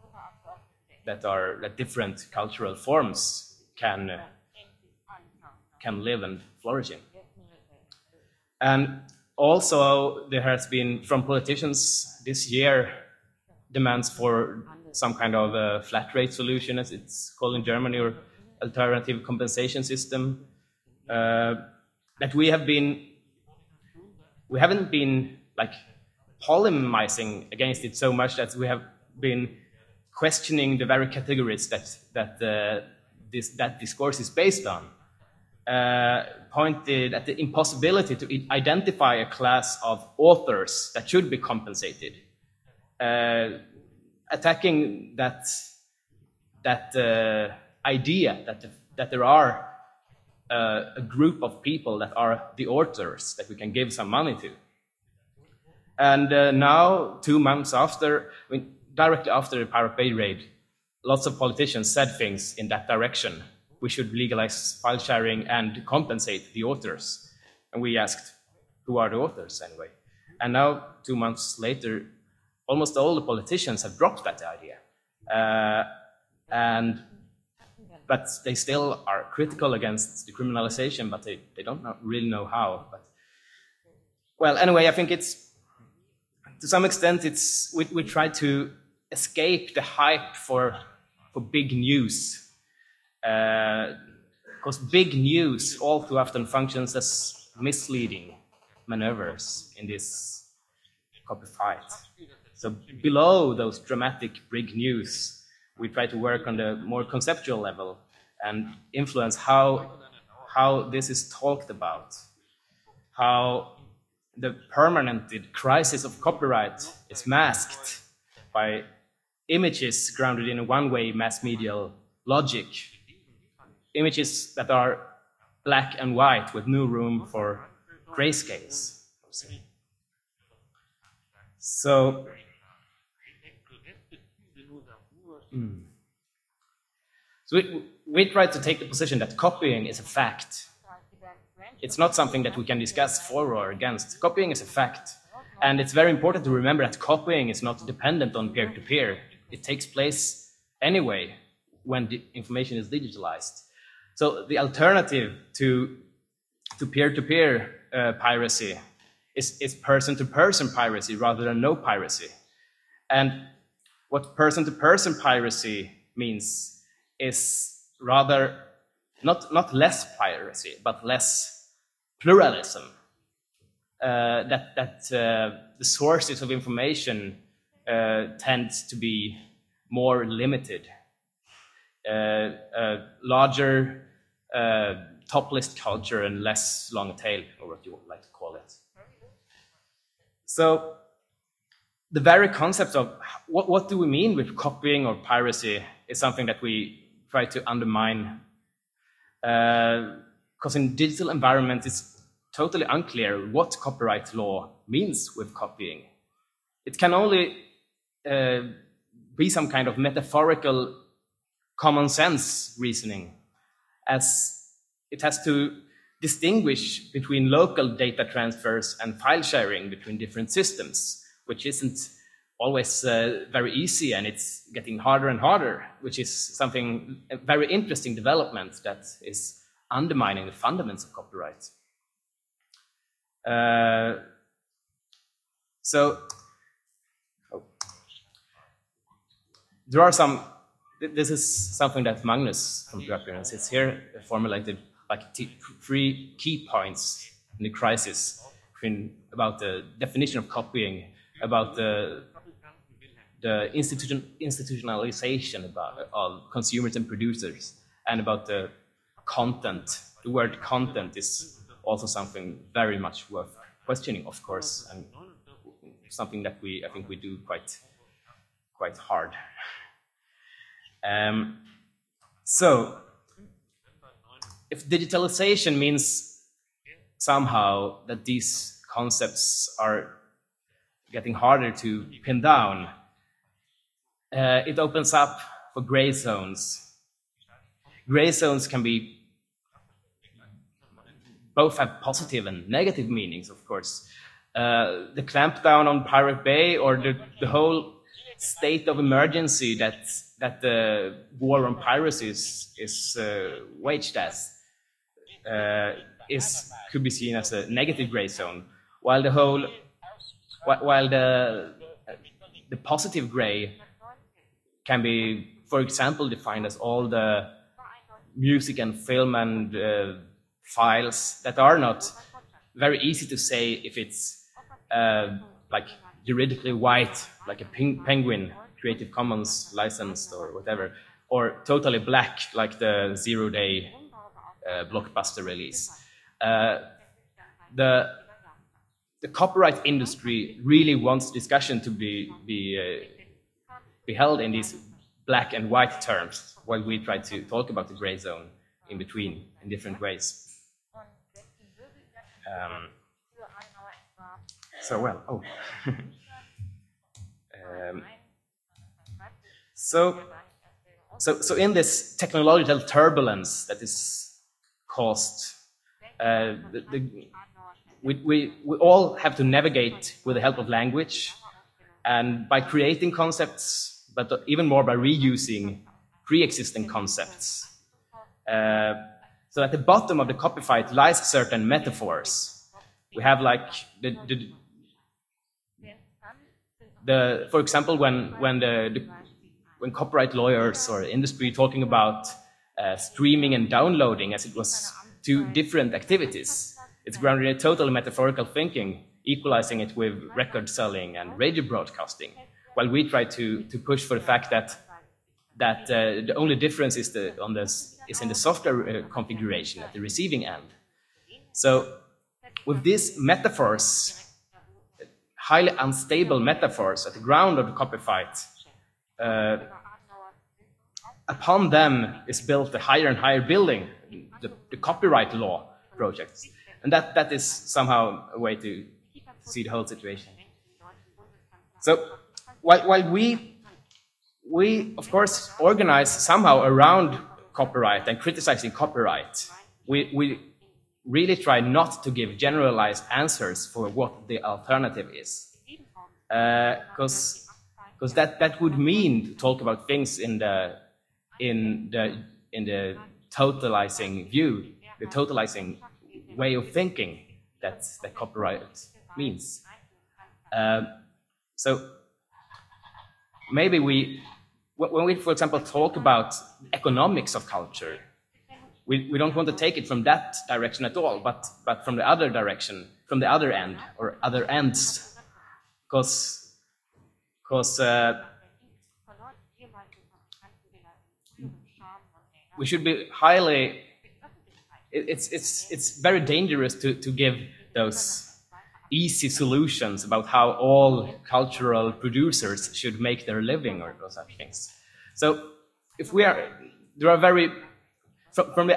different cultural forms can live and flourish in. And also there has been from politicians this year demands for some kind of a flat rate solution, as it's called in Germany, or alternative compensation system, that we haven't been like polemizing against it so much that we have been questioning the very categories that discourse is based on, pointed at the impossibility to identify a class of authors that should be compensated, attacking that idea that there are a group of people that are the authors that we can give some money to. And now, 2 months after, directly after the Pirate Bay raid, lots of politicians said things in that direction. We should legalize file sharing and compensate the authors. And we asked, who are the authors anyway? And now, 2 months later, almost all the politicians have dropped that idea. But they still are critical against the criminalization, but they don't really know how. But, well, anyway, I think it's, to some extent, we try to escape the hype for big news. Because big news all too often functions as misleading maneuvers in this copy fight. So below those dramatic big news, we try to work on the more conceptual level and influence how this is talked about, how the permanent crisis of copyright is masked by images grounded in a one-way mass medial logic, images that are black and white with no room for grayscales. So, so we try to take the position that copying is a fact. It's not something that we can discuss for or against. Copying is a fact. And it's very important to remember that copying is not dependent on peer-to-peer. It takes place anyway when the information is digitalized. So the alternative to peer-to-peer piracy is person-to-person piracy rather than no piracy. And what person-to-person piracy means is rather not less piracy, but less pluralism. The sources of information tend to be more limited. Larger top list culture and less long tail, or what you would like to call it. So the very concept of what do we mean with copying or piracy is something that we try to undermine, because in digital environments it's totally unclear what copyright law means with copying. It can only be some kind of metaphorical common sense reasoning, as it has to distinguish between local data transfers and file sharing between different systems, which isn't always very easy, and it's getting harder and harder, which is something, a very interesting development that is undermining the fundamentals of copyright. There are some, this is something that Magnus from Graphians is here formulated like 3 key points in the crisis about the definition of copying, about the the institutionalization of consumers and producers, and about the content. The word content is also something very much worth questioning, of course, and something that I think we do quite hard. So, if digitalization means somehow that these concepts are getting harder to pin down, it opens up for gray zones. Gray zones can be both have positive and negative meanings, of course. The clampdown on Pirate Bay, or the whole state of emergency that the war on piracy is waged as, could be seen as a negative gray zone, while the positive gray can be, for example, defined as all the music and film and files that are not very easy to say if it's like juridically white, like a penguin, Creative Commons licensed or whatever, or totally black, like the zero-day Blockbuster release. The copyright industry really wants discussion to be held in these black and white terms, while we try to talk about the gray zone in between in different ways. So in this technological turbulence that is caused, we all have to navigate with the help of language, and by creating concepts, but even more by reusing pre-existing concepts. So at the bottom of the copy fight lies certain metaphors. We have like for example, when copyright lawyers or industry talking about streaming and downloading as it was two different activities, it's grounded in a total metaphorical thinking, equalizing it with record selling and radio broadcasting, while we try to push for the fact that the only difference is in the software configuration at the receiving end. So with these metaphors, highly unstable metaphors at the ground of the copy fight, upon them is built a higher and higher building, the copyright law projects. And that is somehow a way to see the whole situation. So while we of course organize somehow around copyright and criticizing copyright, we really try not to give generalized answers for what the alternative is, because that would mean to talk about things in the totalizing view, the totalizing way of thinking that copyright means. So maybe when we, for example, talk about economics of culture, we don't want to take it from that direction at all, but from the other direction, from the other end, or other ends, because we should be highly. It's very dangerous to give those easy solutions about how all cultural producers should make their living or such things. So if there are very on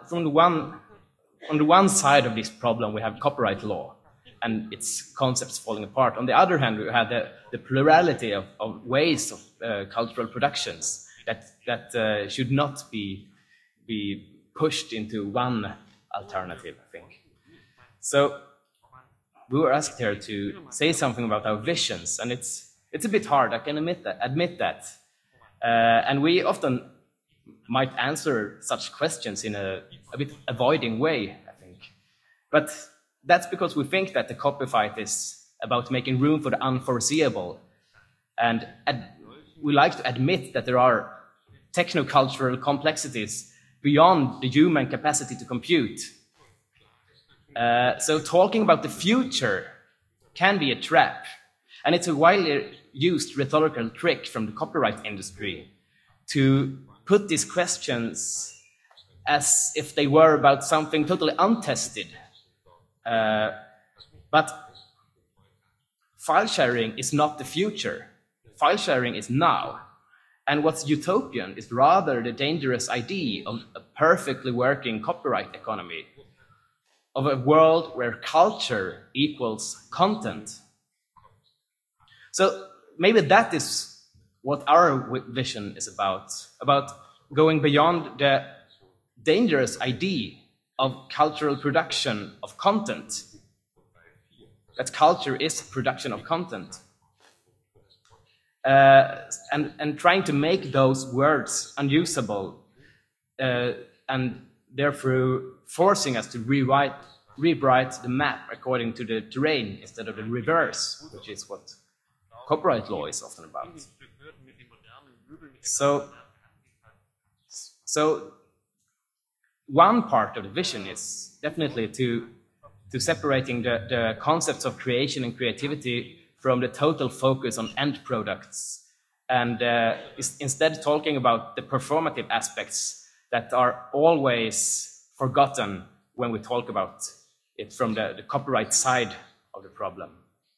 the one side of this problem we have copyright law and its concepts falling apart. On the other hand, we have the plurality of ways of cultural productions that should not be pushed into one alternative, I think. So we were asked here to say something about our visions, and it's a bit hard, I can admit that. And we often might answer such questions in a bit avoiding way, I think. But that's because we think that the copy fight is about making room for the unforeseeable. And we like to admit that there are techno-cultural complexities beyond the human capacity to compute. So talking about the future can be a trap. And it's a widely used rhetorical trick from the copyright industry to put these questions as if they were about something totally untested. But file sharing is not the future. File sharing is now. And what's utopian is rather the dangerous idea of a perfectly working copyright economy, of a world where culture equals content. So maybe that is what our vision is about going beyond the dangerous idea of cultural production of content, that culture is production of content. And trying to make those words unusable, and therefore forcing us to rewrite the map according to the terrain instead of the reverse, which is what copyright law is often about. So one part of the vision is definitely to separating the concepts of creation and creativity from the total focus on end products, and instead talking about the performative aspects that are always forgotten when we talk about it from the copyright side of the problem.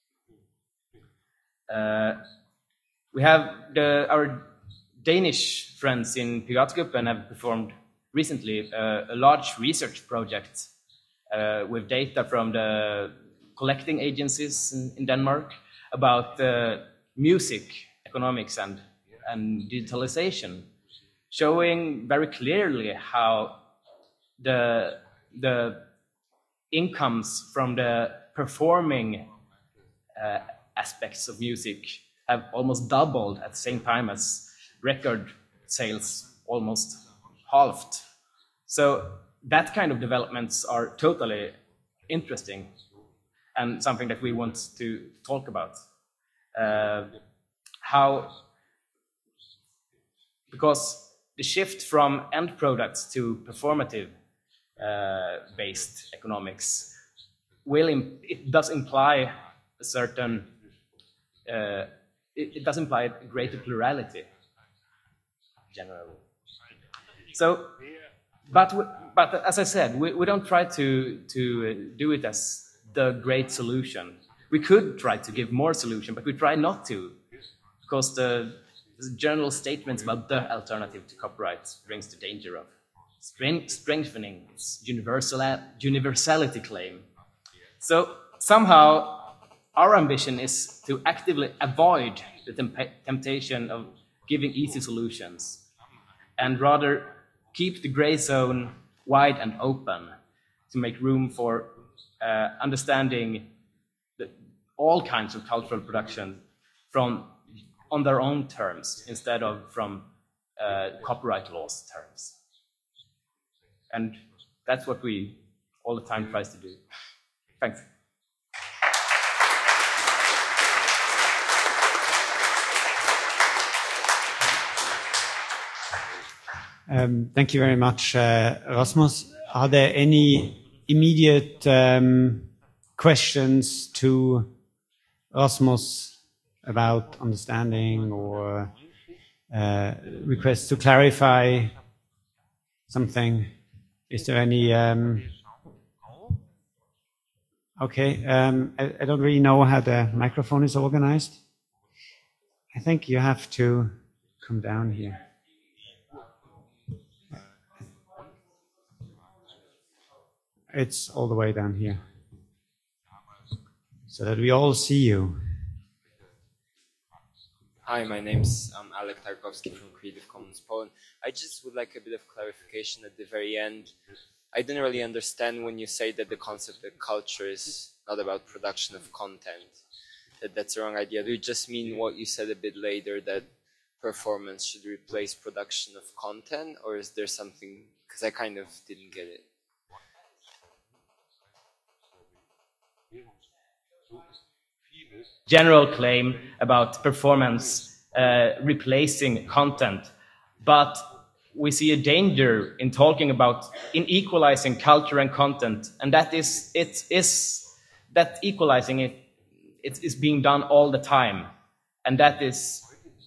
We have our Danish friends in Piratgruppen have performed recently a large research project with data from the collecting agencies in Denmark about music economics and digitalization, showing very clearly how the incomes from the performing aspects of music have almost doubled at the same time as record sales almost halved. So that kind of developments are totally interesting and something that we want to talk about. Because the shift from end products to performative based economics it does imply a certain it does imply a greater plurality generally. So, but as I said, we don't try to do it as the great solution. We could try to give more solution, but we try not to, because the general statements about the alternative to copyright brings the danger of strengthening its universality claim. So somehow our ambition is to actively avoid the temptation of giving easy solutions, and rather keep the gray zone wide and open to make room for understanding all kinds of cultural production on their own terms instead of from copyright law's terms. And that's what we all the time tries to do. Thanks. Thank you very much, Rasmus. Are there any immediate questions to Rasmus about understanding or requests to clarify something? Is there any? Okay, I don't really know how the microphone is organized. I think you have to come down here. It's all the way down here, so that we all see you. Hi, my name's Alek Tarkowski from Creative Commons Poland. I just would like a bit of clarification at the very end. I didn't really understand when you say that the concept of culture is not about production of content, that's the wrong idea. Do you just mean what you said a bit later, that performance should replace production of content, or is there something, because I kind of didn't get it. General claim about performance replacing content, but we see a danger in talking about equalizing culture and content, and that equalizing it is being done all the time, and that is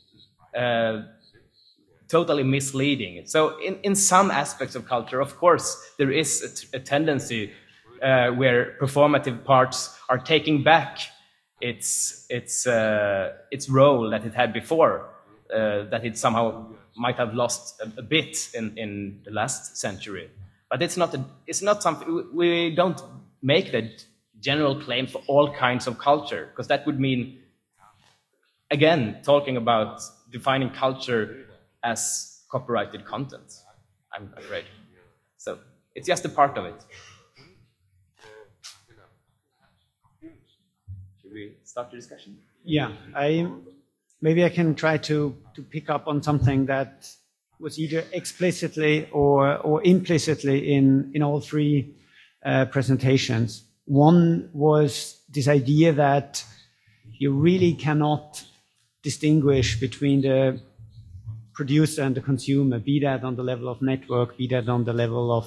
totally misleading. So in some aspects of culture, of course, there is a tendency where performative parts are taking back its role that it had before, that it somehow might have lost a bit in the last century. But it's not something, we don't make that general claim for all kinds of culture, because that would mean, again, talking about defining culture as copyrighted content, I'm afraid. So it's just a part of it. Should we start the discussion? Yeah, maybe I can try to pick up on something that was either explicitly or implicitly in all three presentations. One was this idea that you really cannot distinguish between the producer and the consumer, be that on the level of network, be that on the level of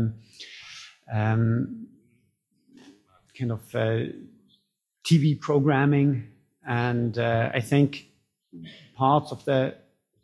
TV programming. And I think parts of the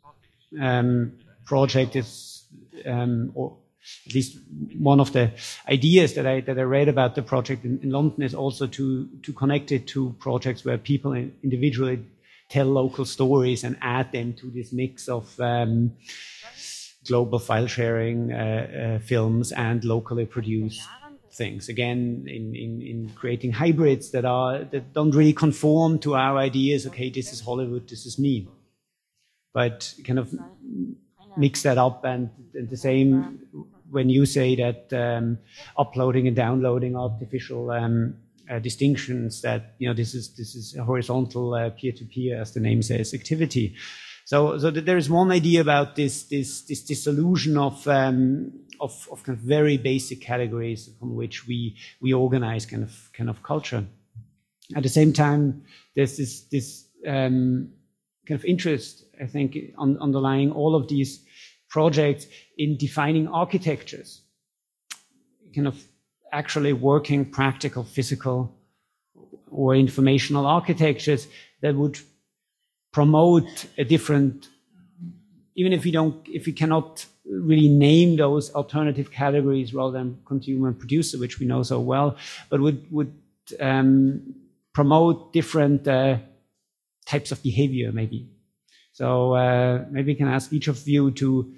project is, or at least one of the ideas that I read about the project in London is also to connect it to projects where people individually tell local stories and add them to this mix of global file sharing films and locally produced things. Again, in creating hybrids that don't really conform to our ideas. Okay, this is Hollywood, this is me, but kind of mix that up. And the same when you say that uploading and downloading artificial distinctions, that this is a horizontal peer-to-peer, as the name says, activity. So there is one idea about this dissolution of kind of very basic categories upon which we organize kind of culture. At the same time, there's this kind of interest, I think, underlying all of these projects in defining architectures, kind of actually working practical, physical, or informational architectures that would promote a different, even if we cannot really name those alternative categories rather than consumer and producer, which we know so well, but would promote different types of behavior, maybe. So maybe we can ask each of you to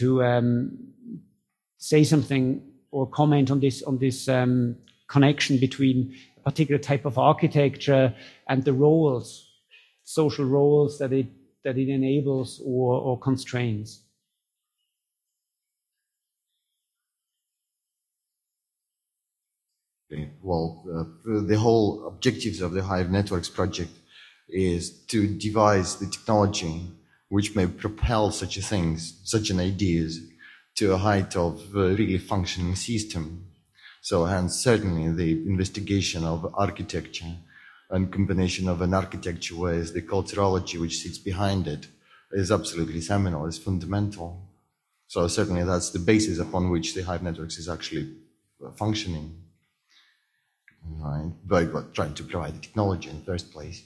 say something or comment on this connection between a particular type of architecture and the roles, social roles that it enables or constrains. Okay. Well, the whole objectives of the Hive Networks project is to devise the technology which may propel such an ideas to a height of really functioning system. So hence certainly the investigation of architecture and combination of an architecture with the culturology which sits behind it is absolutely seminal, is fundamental. So certainly that's the basis upon which the Hive Networks is actually functioning, right? By trying to provide the technology in the first place.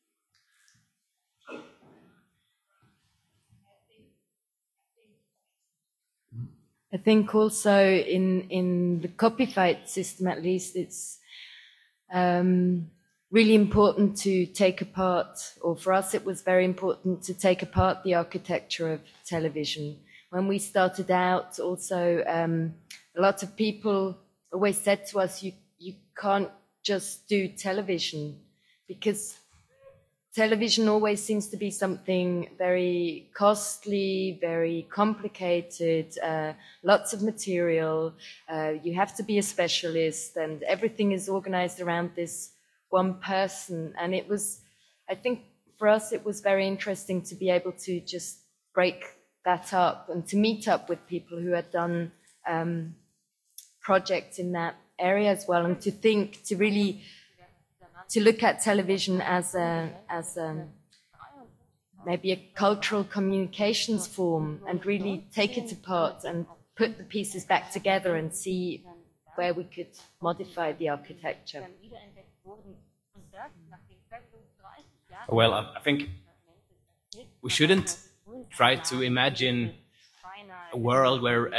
I think also in the Copyfight system, at least, it's really important to take apart, or for us it was very important to take apart the architecture of television. When we started out also, a lot of people always said to us, you can't just do television, because television always seems to be something very costly, very complicated, lots of material. You have to be a specialist, and everything is organized around this one person. And it was, I think for us, it was very interesting to be able to just break that up and to meet up with people who had done projects in that area as well, and to really look at television as maybe a cultural communications form, and really take it apart and put the pieces back together and see where we could modify the architecture. Well, I think we shouldn't try to imagine a world where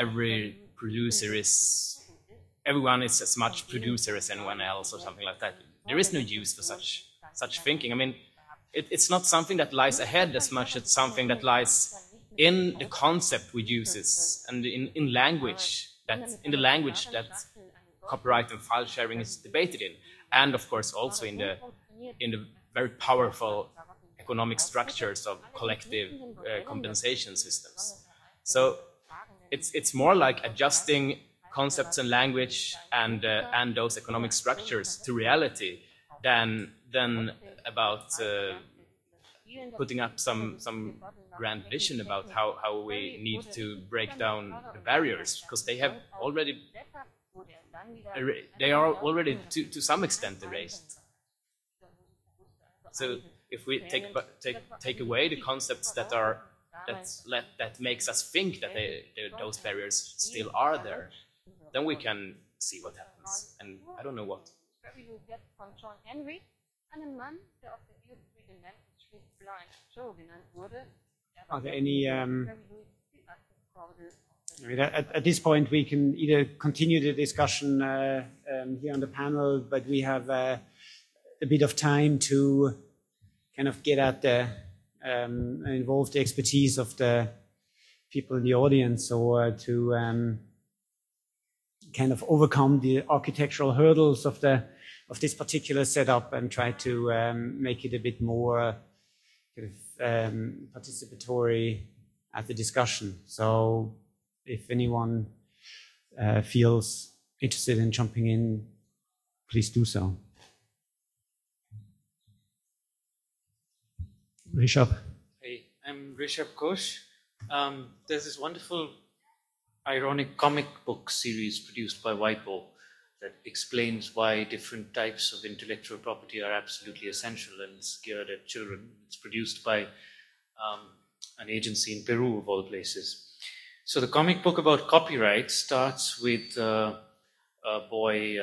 everyone is as much producer as anyone else or something like that. There is no use for such thinking. I mean, it's not something that lies ahead as much as something that lies in the concept we use and in the language that copyright and file sharing is debated in, and of course also in the very powerful economic structures of collective compensation systems. So it's more like adjusting concepts and language and those economic structures to reality than about putting up some grand vision about how we need to break down the barriers, because they are already to some extent erased. So if we take away the concepts that makes us think that those barriers still are there, then we can see what happens. And I don't know what. Are there any? I mean, at this point, we can either continue the discussion here on the panel, but we have a bit of time to kind of get at the involve the expertise of the people in the audience, or to kind of overcome the architectural hurdles of this particular setup and try to make it a bit more kind of participatory at the discussion. So if anyone feels interested in jumping in, please do so. Rishabh. Hey, I'm Rishabh Ghosh. There's this wonderful ironic comic book series produced by WIPO that explains why different types of intellectual property are absolutely essential, and it's geared at children. It's produced by an agency in Peru, of all places. So the comic book about copyright starts with a boy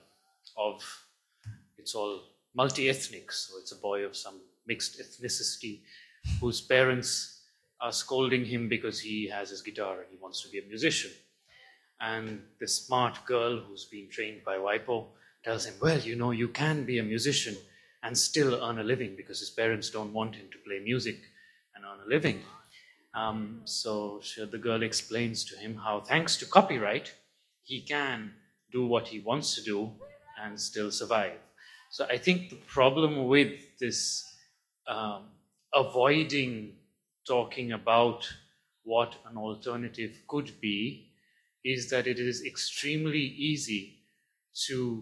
it's all multi-ethnic, so it's a boy of some mixed ethnicity whose parents are scolding him because he has his guitar and he wants to be a musician. And the smart girl who's been trained by WIPO tells him, well, you know, you can be a musician and still earn a living, because his parents don't want him to play music and earn a living. So the girl explains to him how, thanks to copyright, he can do what he wants to do and still survive. So I think the problem with this avoiding talking about what an alternative could be is that it is extremely easy to,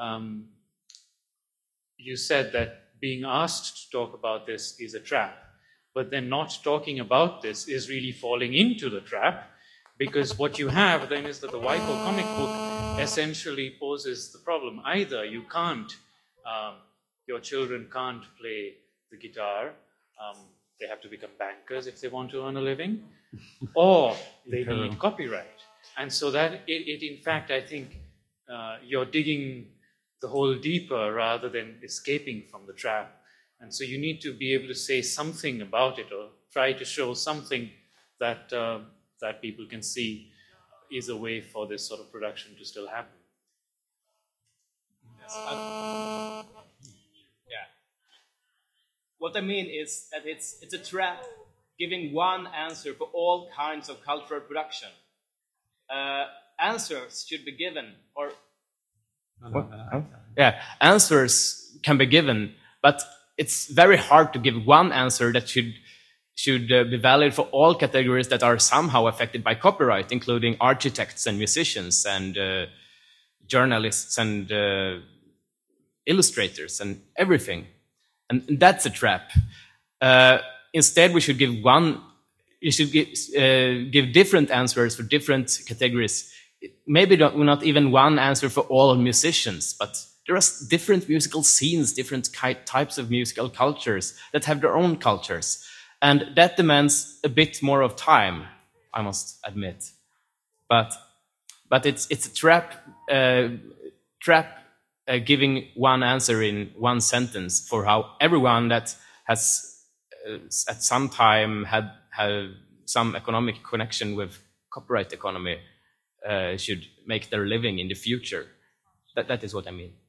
you said that being asked to talk about this is a trap, but then not talking about this is really falling into the trap, because what you have then is that the WIPO comic book essentially poses the problem. Either you can't, your children can't play the guitar, they have to become bankers if they want to earn a living, or they need copyright. And so that it in fact, I think you're digging the hole deeper rather than escaping from the trap. And so you need to be able to say something about it, or try to show something that that people can see is a way for this sort of production to still happen. Yes, what I mean is that it's a trap giving one answer for all kinds of cultural production. Answers should be given, or answers can be given, but it's very hard to give one answer that should be valid for all categories that are somehow affected by copyright, including architects and musicians and journalists and illustrators and everything. And that's a trap. Instead, we should give give different answers for different categories. Maybe not even one answer for all musicians, but there are different musical scenes, different types of musical cultures that have their own cultures. And that demands a bit more of time, I must admit. But it's a trap giving one answer in one sentence for how everyone that has at some time had some economic connection with copyright economy should make their living in the future. That is what I mean.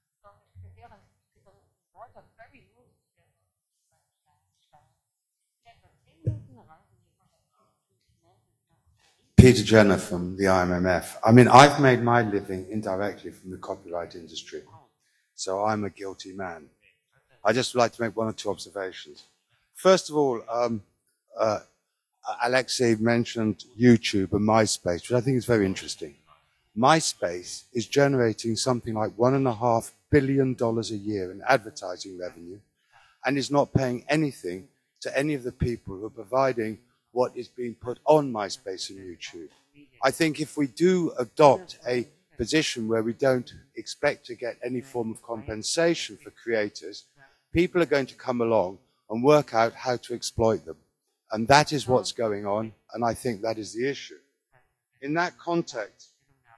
Peter Jenner from the IMMF. I mean, I've made my living indirectly from the copyright industry, so I'm a guilty man. I just would like to make one or two observations. First of all, Alexei mentioned YouTube and MySpace, which I think is very interesting. MySpace is generating something like $1.5 billion a year in advertising revenue and is not paying anything to any of the people who are providing what is being put on MySpace and YouTube. I think if we do adopt a position where we don't expect to get any form of compensation for creators, people are going to come along and work out how to exploit them. And that is what's going on, and I think that is the issue. In that context,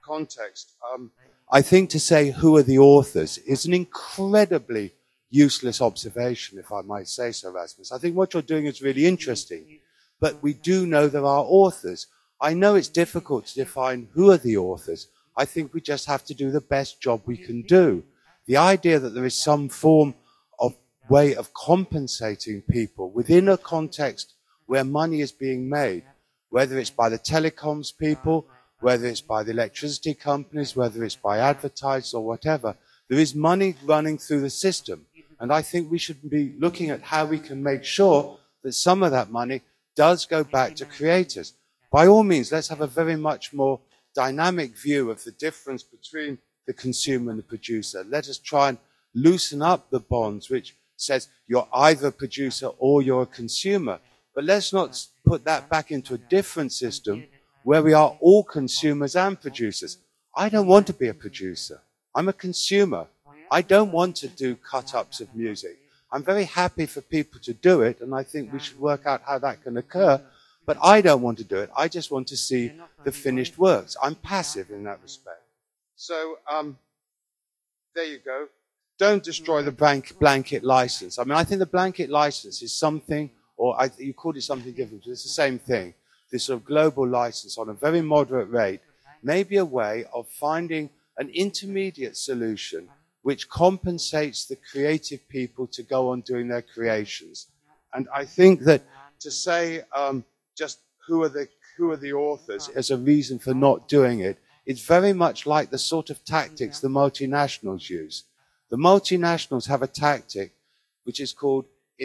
I think to say who are the authors is an incredibly useless observation, if I might say so, Rasmus. I think what you're doing is really interesting. But we do know there are authors. I know it's difficult to define who are the authors. I think we just have to do the best job we can do. The idea that there is some form of way of compensating people within a context where money is being made, whether it's by the telecoms people, whether it's by the electricity companies, whether it's by advertisers or whatever, there is money running through the system. And I think we should be looking at how we can make sure that some of that money does go back to creators. By all means, let's have a very much more dynamic view of the difference between the consumer and the producer. Let us try and loosen up the bonds, which says you're either a producer or you're a consumer. But let's not put that back into a different system where we are all consumers and producers. I don't want to be a producer. I'm a consumer. I don't want to do cut-ups of music. I'm very happy for people to do it, and I think we should work out how that can occur, but I don't want to do it. I just want to see the finished works. I'm passive in that respect. So, there you go. Don't destroy the blanket license. I mean, I think the blanket license is something, you called it something different, but it's the same thing. This sort of global license on a very moderate rate may be a way of finding an intermediate solution which compensates the creative people to go on doing their creations. And I think that to say just who are the authors as a reason for not doing it is very much like the sort of tactics the multinationals use. The multinationals have a tactic which is called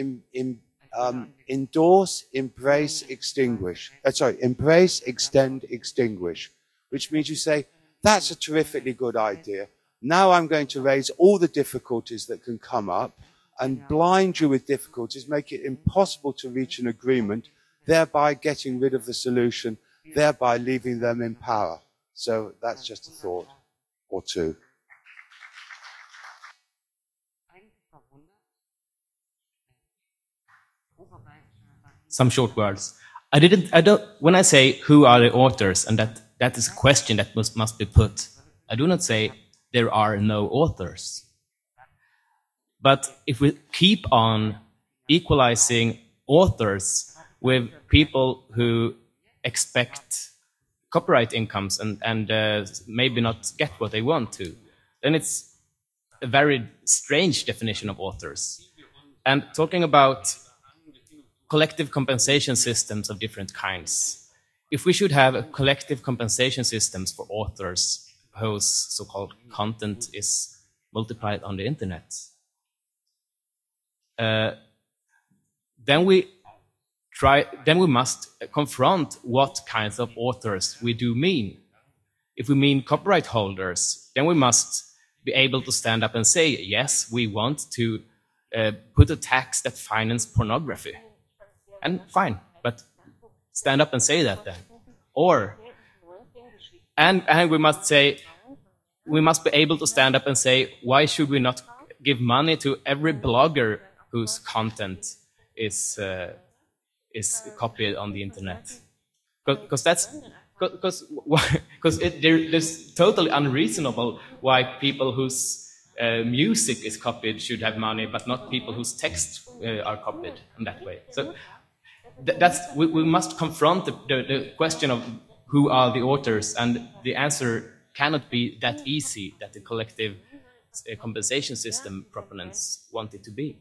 endorse, embrace, extinguish. Embrace, extend, extinguish, which means you say, that's a terrifically good idea. Now I'm going to raise all the difficulties that can come up and blind you with difficulties, make it impossible to reach an agreement, thereby getting rid of the solution, thereby leaving them in power. So that's just a thought or two. Some short words. When I say who are the authors, and that is a question that must be put, I do not say there are no authors. But if we keep on equalizing authors with people who expect copyright incomes and maybe not get what they want to, then it's a very strange definition of authors. And talking about collective compensation systems of different kinds, if we should have a collective compensation systems for authors whose so-called content is multiplied on the internet, then we must confront what kinds of authors we do mean. If we mean copyright holders, then we must be able to stand up and say, yes, we want to put a tax that finances pornography. And fine, but stand up and say that then. And we must say, we must be able to stand up and say, why should we not give money to every blogger whose content is copied on the internet? Because there's totally unreasonable why people whose music is copied should have money, but not people whose text are copied in that way. So we must confront the question of who are the authors, and the answer cannot be that easy that the collective compensation system proponents want it to be.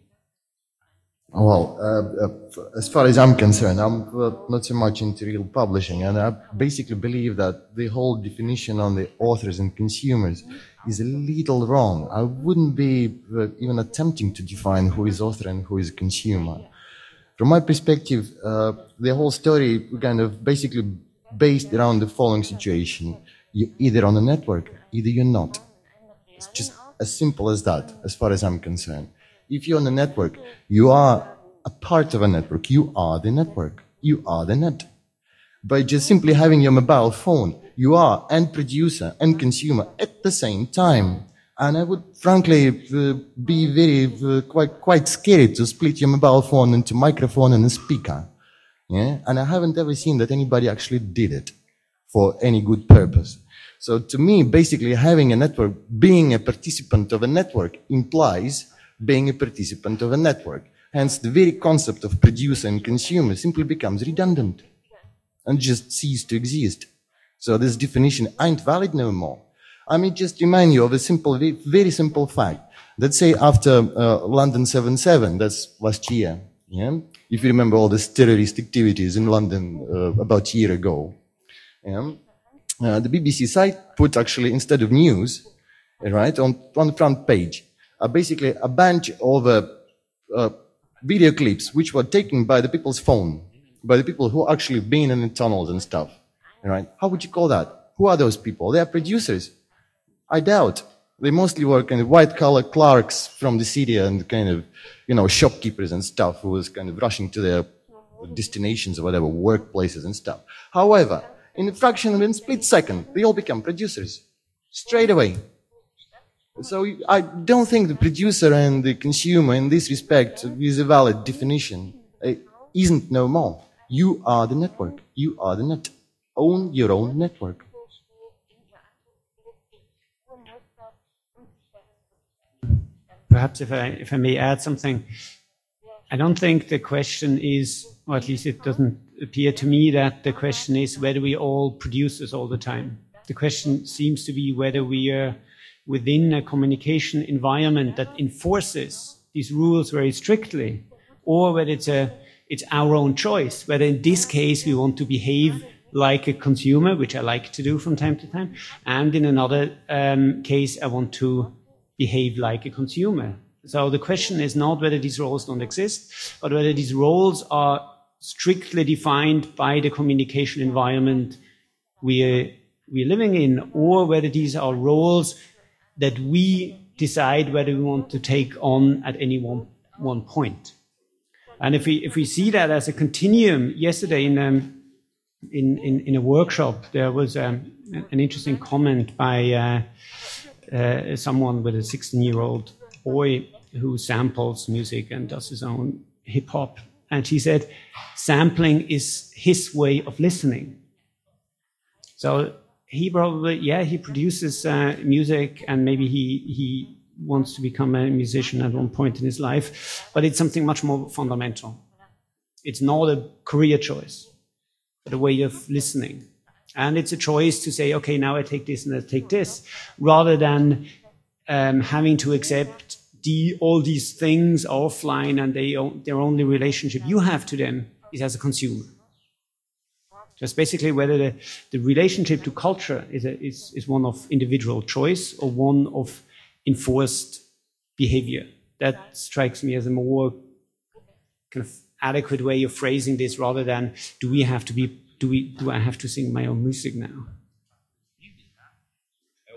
Well, as far as I'm concerned, I'm not so much into real publishing, and I basically believe that the whole definition on the authors and consumers is a little wrong. I wouldn't be even attempting to define who is author and who is consumer. From my perspective, the whole story kind of basically based around the following situation. You're either on a network, either you're not. It's just as simple as that, as far as I'm concerned. If you're on a network, you are a part of a network. You are the network. You are the net. By just simply having your mobile phone, you are and producer and consumer at the same time. And I would frankly be very quite scared to split your mobile phone into microphone and a speaker. Yeah? And I haven't ever seen that anybody actually did it for any good purpose. So to me, basically having a network, being a participant of a network implies being a participant of a network. Hence, the very concept of producer and consumer simply becomes redundant and just cease to exist. So this definition ain't valid no more. I may just remind you of a simple, very simple fact. Let's say after London 7/7, that's last year, yeah? If you remember all these terrorist activities in London about a year ago, yeah? The BBC site put actually, instead of news, right, on the front page, basically a bunch of video clips which were taken by the people's phone, by the people who actually been in the tunnels and stuff. Right? How would you call that? Who are those people? They are producers. I doubt. They mostly were kind of white-collar clerks from the city and kind of, you know, shopkeepers and stuff who was kind of rushing to their destinations or whatever, workplaces and stuff. However, in a fraction of a split second, they all become producers. Straight away. So I don't think the producer and the consumer in this respect is a valid definition. It isn't no more. You are the network. You are the net. Own your own network. Perhaps if I may add something, I don't think the question is, or at least it doesn't appear to me that the question is whether we all producers all the time. The question seems to be whether we are within a communication environment that enforces these rules very strictly, or whether it's our own choice, whether in this case we want to behave like a consumer, which I like to do from time to time, and in another case I want to behave like a consumer. So the question is not whether these roles don't exist, but whether these roles are strictly defined by the communication environment we're living in, or whether these are roles that we decide whether we want to take on at any one point. And if we see that as a continuum, yesterday in a workshop there was an interesting comment by someone with a 16-year-old boy who samples music and does his own hip hop, and he said sampling is his way of listening. So he probably, he produces music, and maybe he wants to become a musician at one point in his life, but it's something much more fundamental. It's not a career choice, but a way of listening. And it's a choice to say, okay, now I take this and I take this, rather than having to accept all these things offline, and their only relationship you have to them is as a consumer. Just basically whether the relationship to culture is one of individual choice or one of enforced behavior. That strikes me as a more kind of adequate way of phrasing this, rather than do I have to sing my own music now? I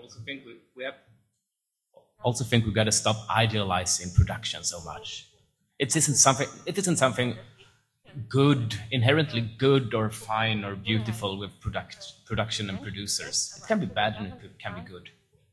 also think we got to stop idealizing production so much. It isn't something good, inherently good or fine or beautiful with production and producers. It can be bad and it can be good.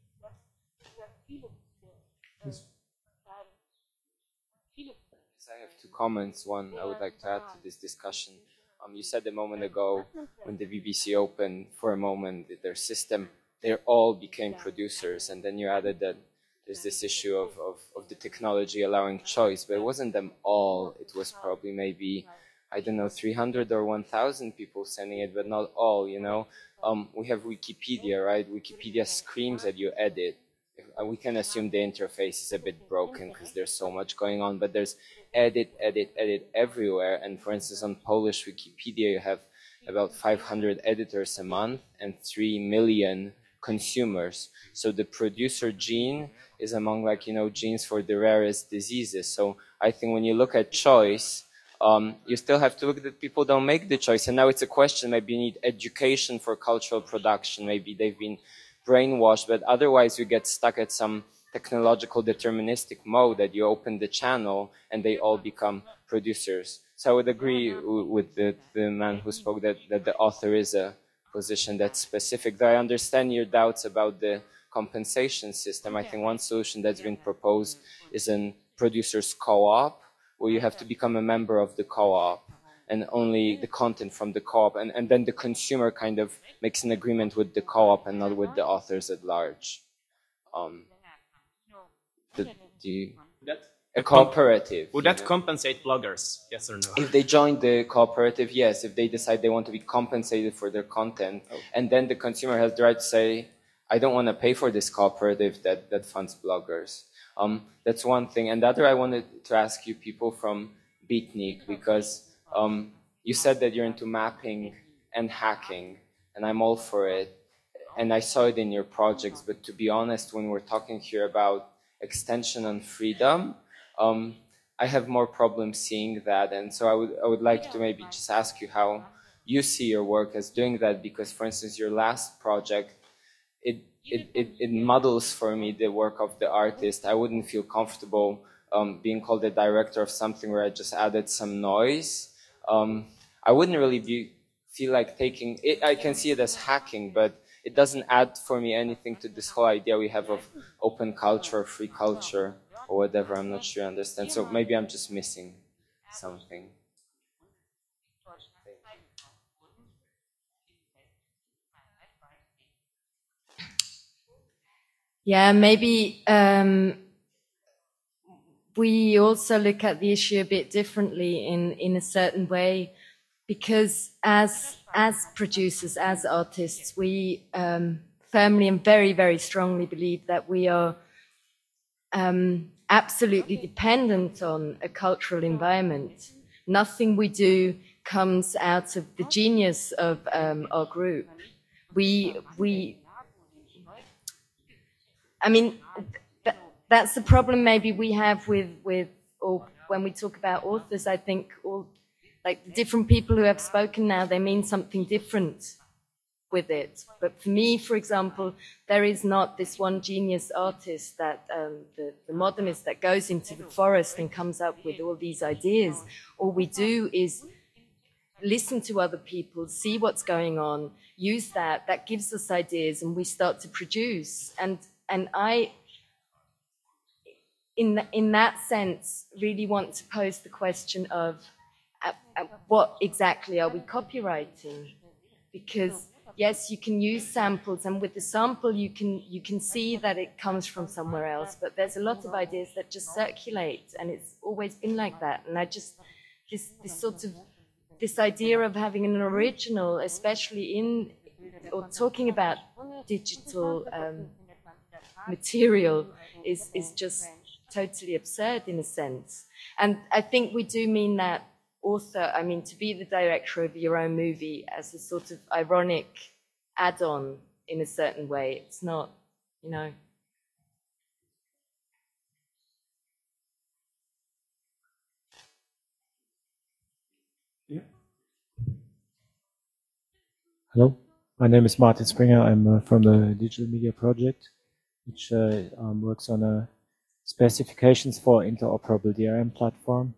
I have two comments. One I would like to add to this discussion. You said a moment ago, when the BBC opened for a moment their system, they all became producers, and then you added that there's this issue of the technology allowing choice, but it wasn't them all. It was probably maybe, I don't know, 300 or 1,000 people sending it, but not all, you know. We have Wikipedia, right? Wikipedia screams at you, edit. We can assume the interface is a bit broken because there's so much going on, but there's edit, edit, edit everywhere. And for instance, on Polish Wikipedia, you have about 500 editors a month and 3 million consumers. So the producer gene is among, like, you know, genes for the rarest diseases. So I think when you look at choice, you still have to look that people don't make the choice. And now it's a question, maybe you need education for cultural production. Maybe they've been brainwashed, but otherwise you get stuck at some technological deterministic mode that you open the channel and they all become producers. So I would agree with the man who spoke that the author is a position that's specific. Though I understand your doubts about the compensation system. I think one solution that's been proposed is a producers co-op, where you have to become a member of the co-op and only the content from the co-op, and then the consumer kind of makes an agreement with the co-op and not with the authors at large. A cooperative. Would that compensate bloggers? Yes or no? If they join the cooperative, yes. If they decide they want to be compensated for their content, and then the consumer has the right to say, I don't want to pay for this cooperative that funds bloggers. That's one thing. And the other, I wanted to ask you people from Beatnik, because you said that you're into mapping and hacking, and I'm all for it. And I saw it in your projects, but to be honest, when we're talking here about extension on freedom, I have more problems seeing that. And so I would like to maybe just ask you how you see your work as doing that, because, for instance, your last project, it muddles for me the work of the artist. I wouldn't feel comfortable being called a director of something where I just added some noise. I wouldn't really feel like taking it. I can see it as hacking, but it doesn't add for me anything to this whole idea we have of open culture, free culture, or whatever. I'm not sure I understand. So maybe I'm just missing something. Yeah, maybe we also look at the issue a bit differently in a certain way, because as producers, as artists, we firmly and very, very strongly believe that we are absolutely dependent on a cultural environment. Nothing we do comes out of the genius of our group. I mean, that's the problem maybe we have with or when we talk about authors. I think like different people who have spoken now, they mean something different with it. But for me, for example, there is not this one genius artist that the modernist that goes into the forest and comes up with all these ideas. All we do is listen to other people, see what's going on, use that gives us ideas, and we start to produce. And I, in that sense, really want to pose the question of what exactly are we copyrighting? Because yes, you can use samples, and with the sample you can see that it comes from somewhere else, but there's a lot of ideas that just circulate, and it's always been like that. And I just this idea of having an original, especially or talking about digital material, is just totally absurd in a sense. And I think we do mean that author, I mean, to be the director of your own movie as a sort of ironic add-on in a certain way. It's not, you know. Yeah. Hello, my name is Martin Springer. I'm from the Digital Media Project, which works on specifications for interoperable DRM platform.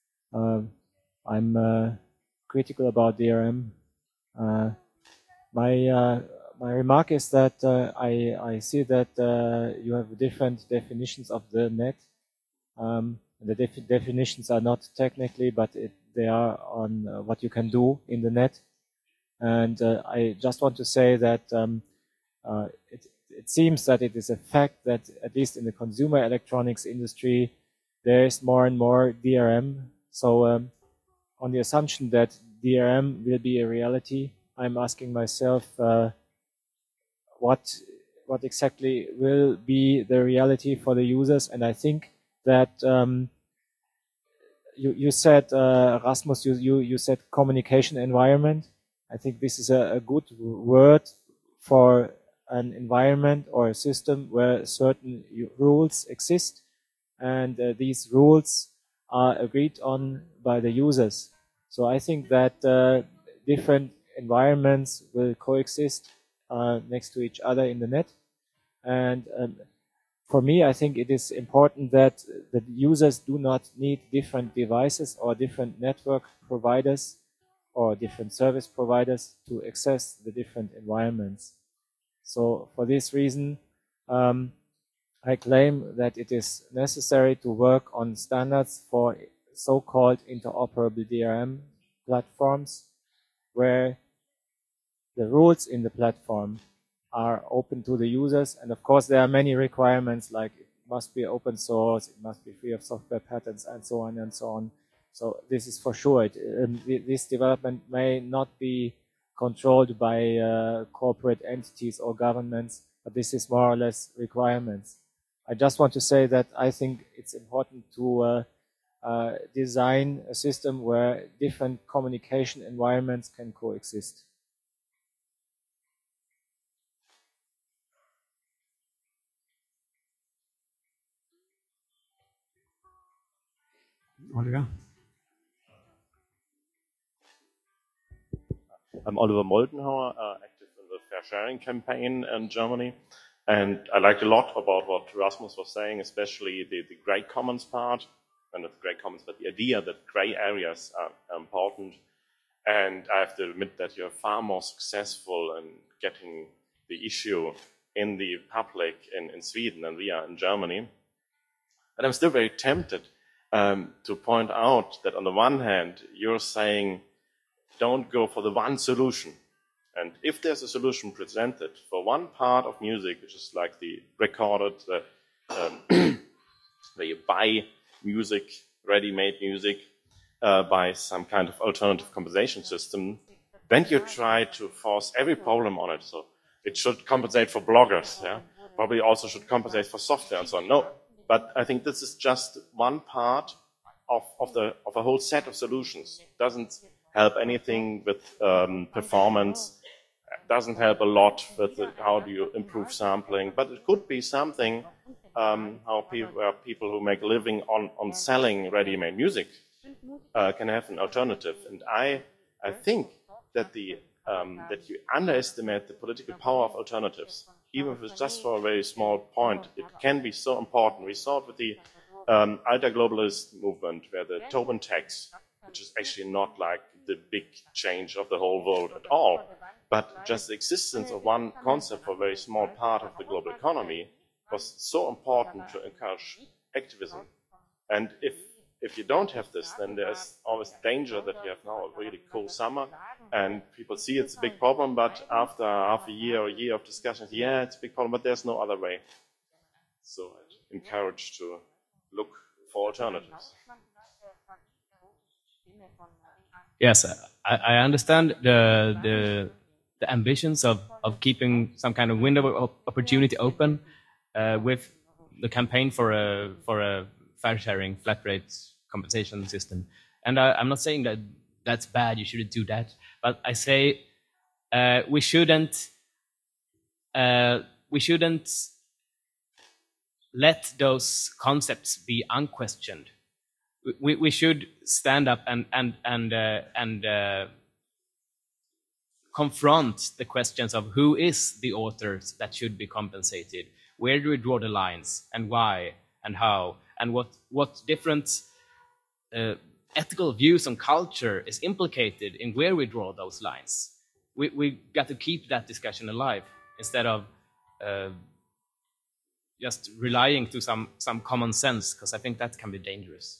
I'm critical about DRM. My remark is that I see that you have different definitions of the net. The definitions are not technically, but they are on what you can do in the net. And I just want to say that it seems that it is a fact that, at least in the consumer electronics industry, there is more and more DRM. So on the assumption that DRM will be a reality, I'm asking myself what exactly will be the reality for the users. And I think that you said, Rasmus, you said communication environment. I think this is a good word for an environment or a system where certain rules exist, and these rules are agreed on by the users. So I think that different environments will coexist next to each other in the net. And for me, I think it is important that the users do not need different devices or different network providers or different service providers to access the different environments. So for this reason, I claim that it is necessary to work on standards for so-called interoperable DRM platforms, where the rules in the platform are open to the users. And of course, there are many requirements, like it must be open source, it must be free of software patents, and so on and so on. So this is for sure. This development may not be controlled by corporate entities or governments, but this is more or less requirements. I just want to say that I think it's important to design a system where different communication environments can coexist. Oliver? I'm Oliver Moldenhauer, active in the Fair Sharing campaign in Germany. And I liked a lot about what Rasmus was saying, especially the grey commons part, and not the grey commons, but the idea that grey areas are important. And I have to admit that you're far more successful in getting the issue in the public in Sweden than we are in Germany. But I'm still very tempted to point out that on the one hand, you're saying, don't go for the one solution. And if there's a solution presented for one part of music, which is like the recorded, where you buy music, ready-made music, by some kind of alternative compensation system, then you try to force every problem on it. So it should compensate for bloggers, yeah? Probably also should compensate for software and so on. No, but I think this is just one part of a whole set of solutions. It doesn't help anything with performance, doesn't help a lot with how do you improve sampling, but it could be something how people who make a living on selling ready-made music can have an alternative. And I think that that you underestimate the political power of alternatives, even if it's just for a very small point. It can be so important. We saw it with the ultra-globalist movement, where the Tobin tax, which is actually not like the big change of the whole world at all, but just the existence of one concept for a very small part of the global economy was so important to encourage activism. And if you don't have this, then there's always danger that you have now a really cool summer and people see it's a big problem, but after half a year or a year of discussions, yeah, it's a big problem, but there's no other way. So I encourage to look for alternatives. Yes, I understand the ambitions of keeping some kind of window of opportunity open with the campaign for a fair sharing flat rate compensation system. And I'm not saying that that's bad, you shouldn't do that, but I say we shouldn't let those concepts be unquestioned. We should stand up and confront the questions of who is the authors that should be compensated, where do we draw the lines, and why, and how, and what different ethical views on culture is implicated in where we draw those lines. We got to keep that discussion alive instead of just relying to some common sense, because I think that can be dangerous.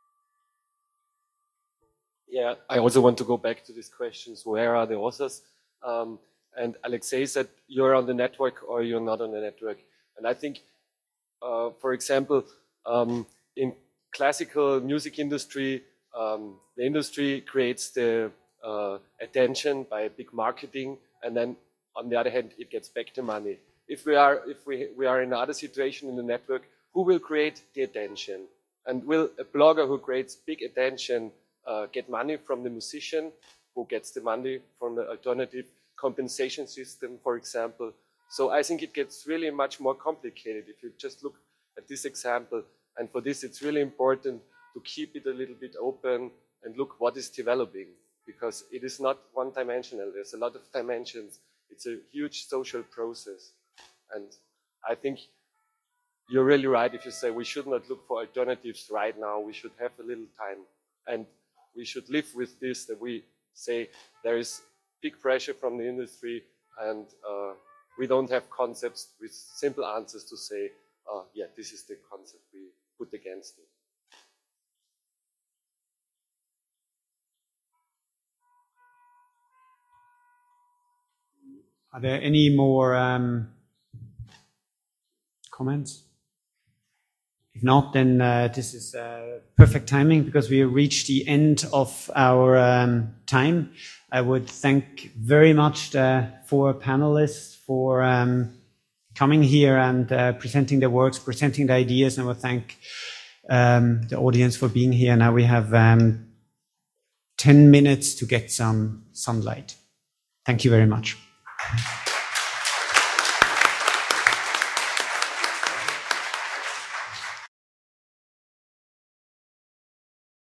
Yeah, I also want to go back to these questions. Where are the authors? And Alexei said, you're on the network or you're not on the network. And I think, for example, in classical music industry, the industry creates the attention by big marketing, and then on the other hand, it gets back the money. If we are in another situation in the network, who will create the attention? And will a blogger who creates big attention get money from the musician, who gets the money from the alternative compensation system, for example? So I think it gets really much more complicated if you just look at this example. And for this, it's really important to keep it a little bit open and look what is developing, because it is not one-dimensional. There's a lot of dimensions. It's a huge social process. And I think you're really right if you say we should not look for alternatives right now. We should have a little time. And we should live with this, that we say there is big pressure from the industry, and we don't have concepts with simple answers to say, yeah, this is the concept we put against it. Are there any more comments? If not, then this is perfect timing, because we reached the end of our time. I would thank very much the 4 panelists for coming here and presenting their works, presenting the ideas, and I would thank the audience for being here. Now we have 10 minutes to get some sunlight. Thank you very much.